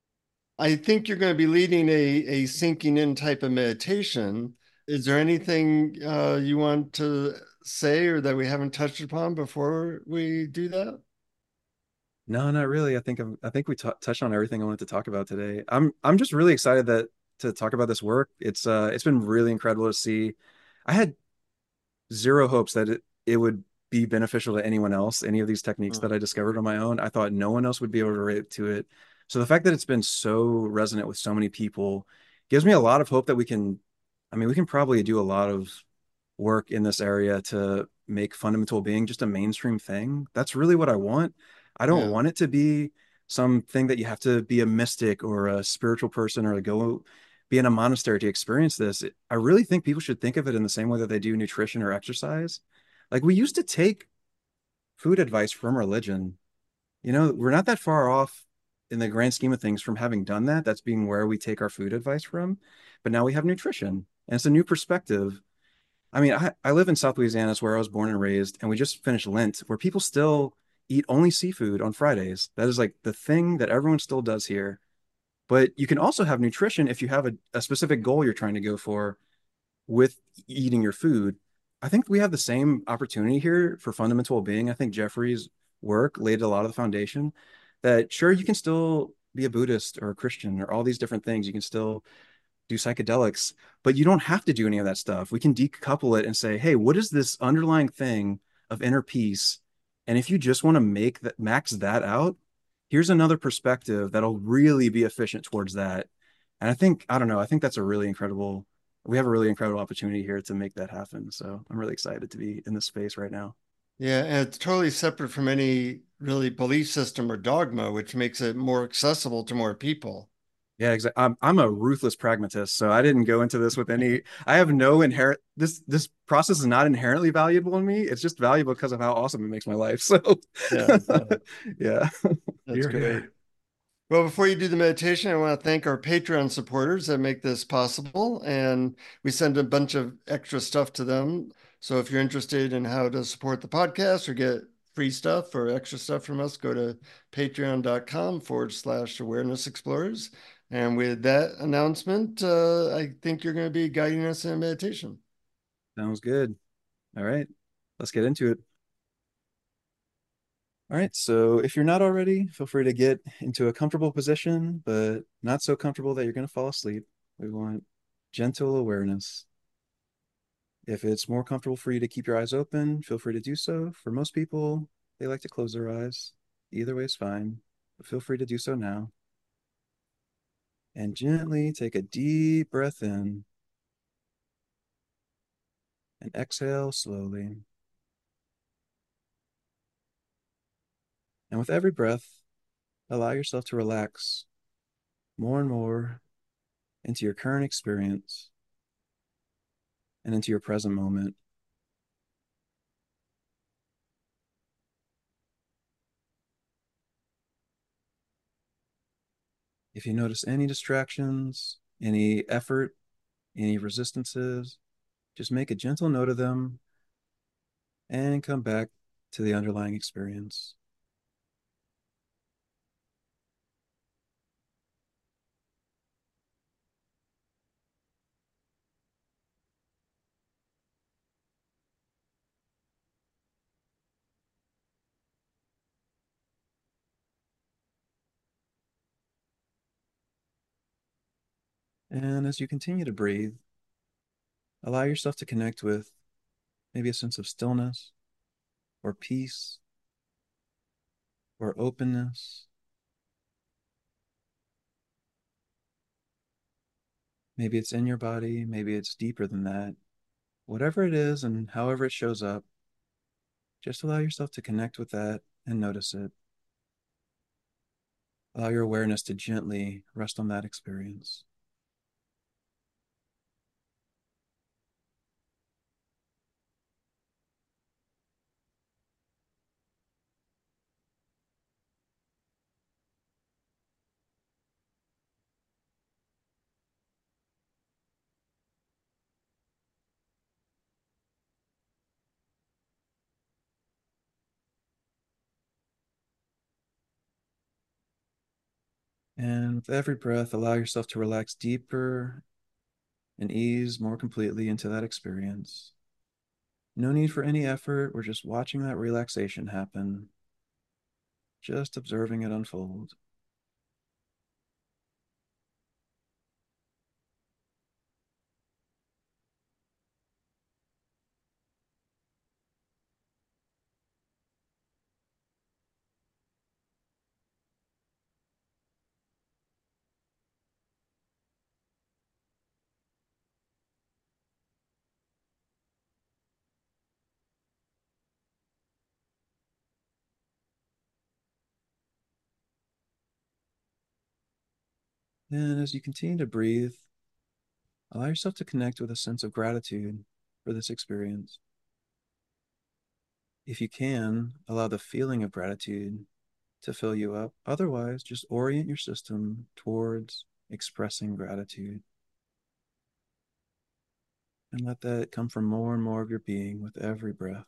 I think you're going to be leading a sinking in type of meditation. Is there anything you want to say or that we haven't touched upon before we do that? No, not really. I think we touched on everything I wanted to talk about today. I'm just really excited that to talk about this work. It's been really incredible to see. I had zero hopes that it would be beneficial to anyone else, any of these techniques that Mm. I discovered on my own. I thought no one else would be able to relate to it. So the fact that it's been so resonant with so many people gives me a lot of hope that we can, I mean, we can probably do a lot of work in this area to make fundamental being just a mainstream thing. That's really what I want. I don't Yeah. want it to be something that you have to be a mystic or a spiritual person or go be in a monastery to experience this. I really think people should think of it in the same way that they do nutrition or exercise. Like we used to take food advice from religion. We're not that far off in the grand scheme of things from having done that. That's being where we take our food advice from. But now we have nutrition, and it's a new perspective. I mean, I live in South Louisiana, it's where I was born and raised, and we just finished Lent, where people still eat only seafood on Fridays. That is like the thing that everyone still does here. But you can also have nutrition if you have a specific goal you're trying to go for with eating your food. I think we have the same opportunity here for fundamental well-being. I think Jeffrey's work laid a lot of the foundation that sure you can still be a Buddhist or a Christian or all these different things. You can still do psychedelics, but you don't have to do any of that stuff. We can decouple it and say, hey, what is this underlying thing of inner peace? And if you just want to make that max that out, here's another perspective that'll really be efficient towards that. And I don't know, I think that's we have a really incredible opportunity here to make that happen. So I'm really excited to be in this space right now. Yeah, and it's totally separate from any really belief system or dogma, which makes it more accessible to more people. Yeah, exactly. I'm a ruthless pragmatist, so I didn't go into this with any. I have no inherent. This process is not inherently valuable in me. It's just valuable because of how awesome it makes my life. So, Yeah, yeah, yeah, that's Here, great. here. Well, before you do the meditation, I want to thank our Patreon supporters that make this possible. And we send a bunch of extra stuff to them. So if you're interested in how to support the podcast or get free stuff or extra stuff from us, go to patreon.com/awareness explorers. And with that announcement, I think you're going to be guiding us in meditation. sounds good. All right, let's get into it. All right, so if you're not already, feel free to get into a comfortable position, but not so comfortable that you're going to fall asleep. We want gentle awareness. If it's more comfortable for you to keep your eyes open, feel free to do so. For most people, they like to close their eyes. Either way is fine, but feel free to do so now. And gently take a deep breath in and exhale slowly. And with every breath, allow yourself to relax more and more into your current experience and into your present moment. If you notice any distractions, any effort, any resistances, just make a gentle note of them and come back to the underlying experience. And as you continue to breathe, allow yourself to connect with maybe a sense of stillness or peace or openness. Maybe it's in your body, maybe it's deeper than that. Whatever it is and however it shows up, just allow yourself to connect with that and notice it. Allow your awareness to gently rest on that experience. And with every breath, allow yourself to relax deeper and ease more completely into that experience. No need for any effort. We're just watching that relaxation happen, just observing it unfold. And as you continue to breathe, allow yourself to connect with a sense of gratitude for this experience. If you can, allow the feeling of gratitude to fill you up. Otherwise, just orient your system towards expressing gratitude and let that come from more and more of your being with every breath.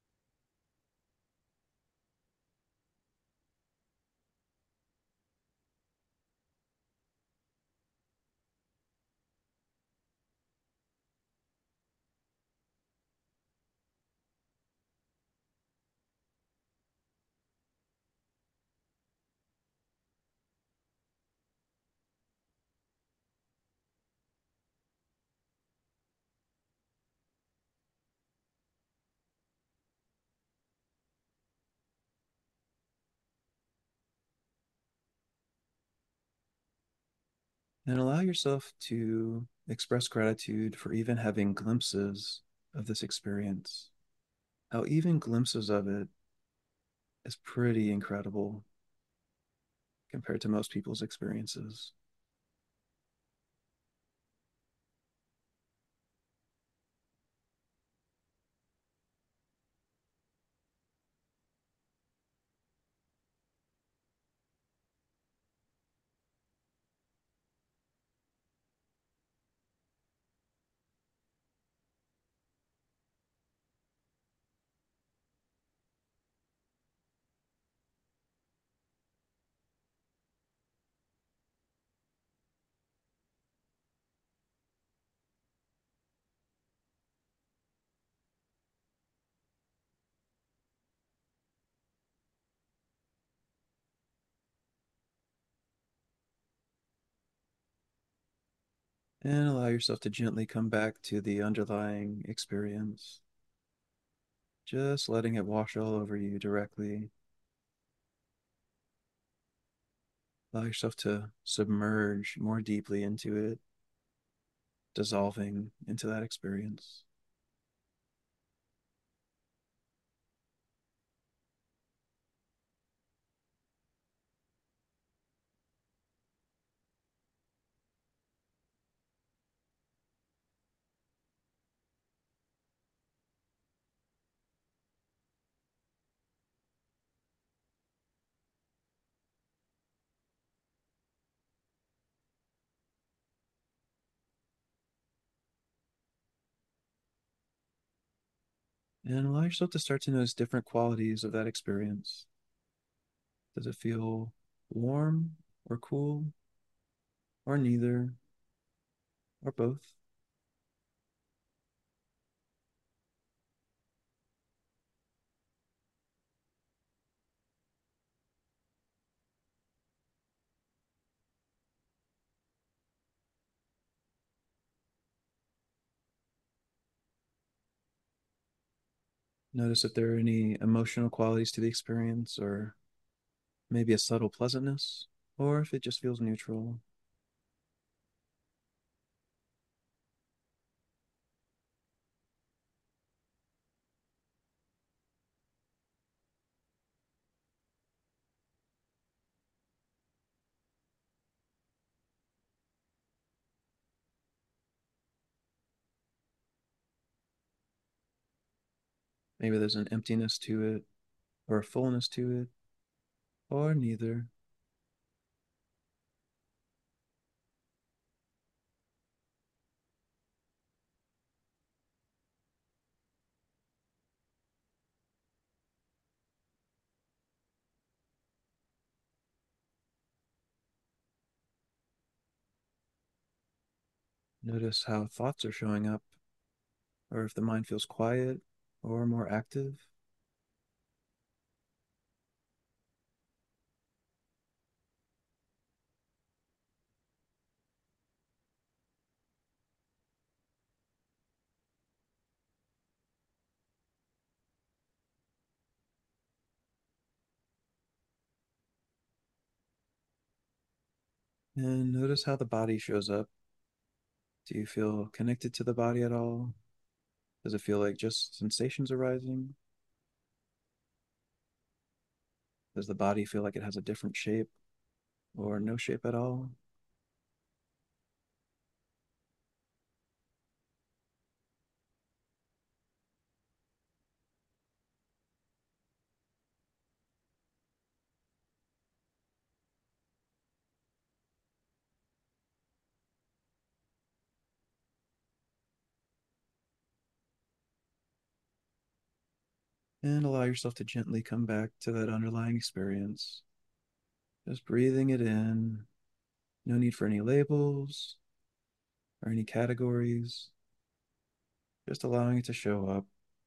And allow yourself to express gratitude for even having glimpses of this experience. How even glimpses of it is pretty incredible compared to most people's experiences. And allow yourself to gently come back to the underlying experience, just letting it wash all over you directly. Allow yourself to submerge more deeply into it, dissolving into that experience. And allow yourself to start to notice different qualities of that experience. Does it feel warm or cool or neither or both? Notice if there are any emotional qualities to the experience or maybe a subtle pleasantness, or if it just feels neutral. Maybe there's an emptiness to it, or a fullness to it, or neither. Notice how thoughts are showing up, or if the mind feels quiet or more active. And notice how the body shows up. Do you feel connected to the body at all? Does it feel like just sensations arising? Does the body feel like it has a different shape or no shape at all? And allow yourself to gently come back to that underlying experience. Just breathing it in. No need for any labels or any categories. Just allowing it to show up.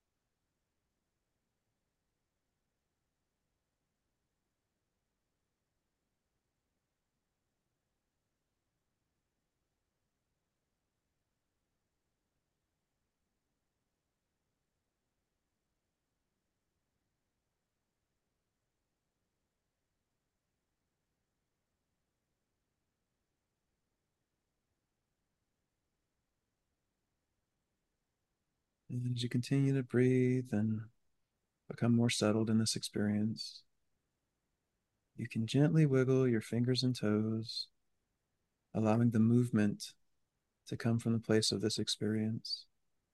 And as you continue to breathe and become more settled in this experience, you can gently wiggle your fingers and toes, allowing the movement to come from the place of this experience.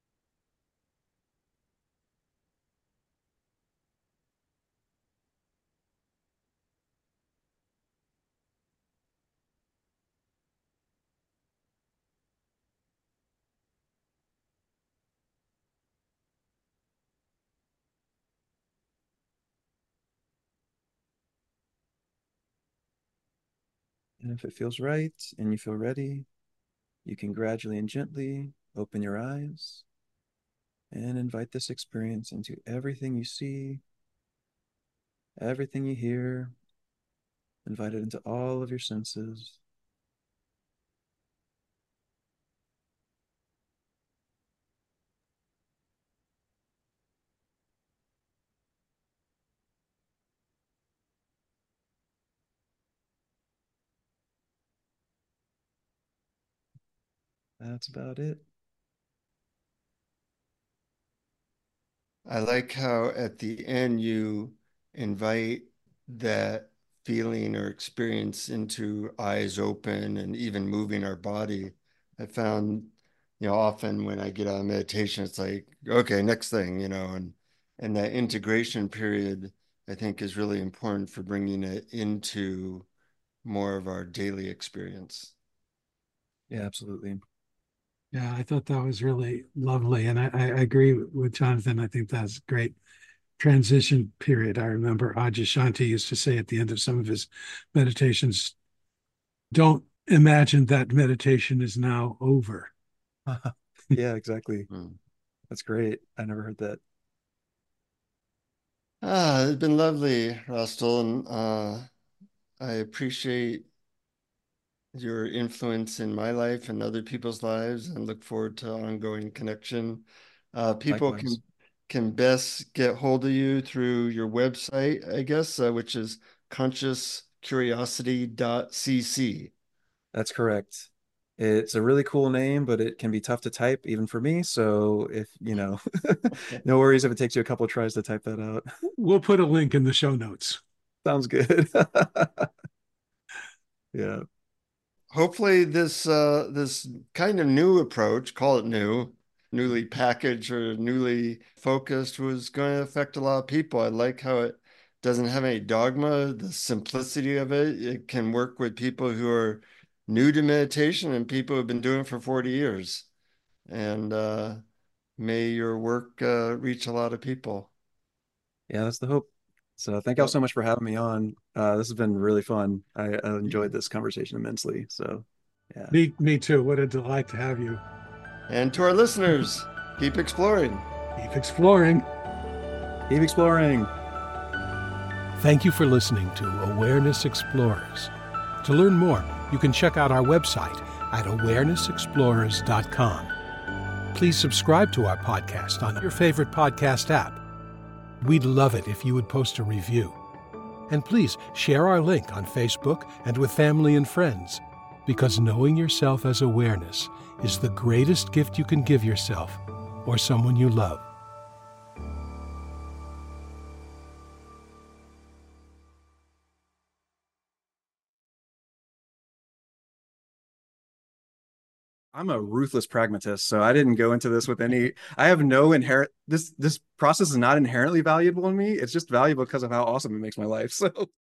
And if it feels right and you feel ready, you can gradually and gently open your eyes and invite this experience into everything you see, everything you hear. Invite it into all of your senses. That's about it. I like how at the end you invite that feeling or experience into eyes open and even moving our body. I found, often when I get out of meditation, it's like, okay, next thing, and that integration period, I think, is really important for bringing it into more of our daily experience. Yeah, absolutely. Yeah, I thought that was really lovely. And I agree with Jonathan. I think that's a great transition period. I remember Adyashanti used to say at the end of some of his meditations, don't imagine that meditation is now over. Yeah, exactly. Mm. That's great. I never heard that. It's been lovely, Rastel, and I appreciate your influence in my life and other people's lives and look forward to ongoing connection. People Likewise. can best get hold of you through your website, I guess, which is consciouscuriosity.cc. That's correct. It's a really cool name, but it can be tough to type even for me. So if, no worries if it takes you a couple of tries to type that out. We'll put a link in the show notes. Sounds good. Yeah. Hopefully this kind of new approach, call it new, newly packaged or newly focused, was going to affect a lot of people. I like how it doesn't have any dogma, the simplicity of it. It can work with people who are new to meditation and people who've been doing it for 40 years. And may your work reach a lot of people. Yeah, that's the hope. So thank y'all Yep. so much for having me on. This has been really fun. I enjoyed this conversation immensely. So yeah. Me too. What a delight to have you. And to our listeners, keep exploring. Keep exploring. Keep exploring. Thank you for listening to Awareness Explorers. To learn more, you can check out our website at awarenessexplorers.com. Please subscribe to our podcast on your favorite podcast app. We'd love it if you would post a review. And please share our link on Facebook and with family and friends, because knowing yourself as awareness is the greatest gift you can give yourself or someone you love. I'm a ruthless pragmatist, so I didn't go into this with any. I have no inherent. This process is not inherently valuable in me. It's just valuable because of how awesome it makes my life. So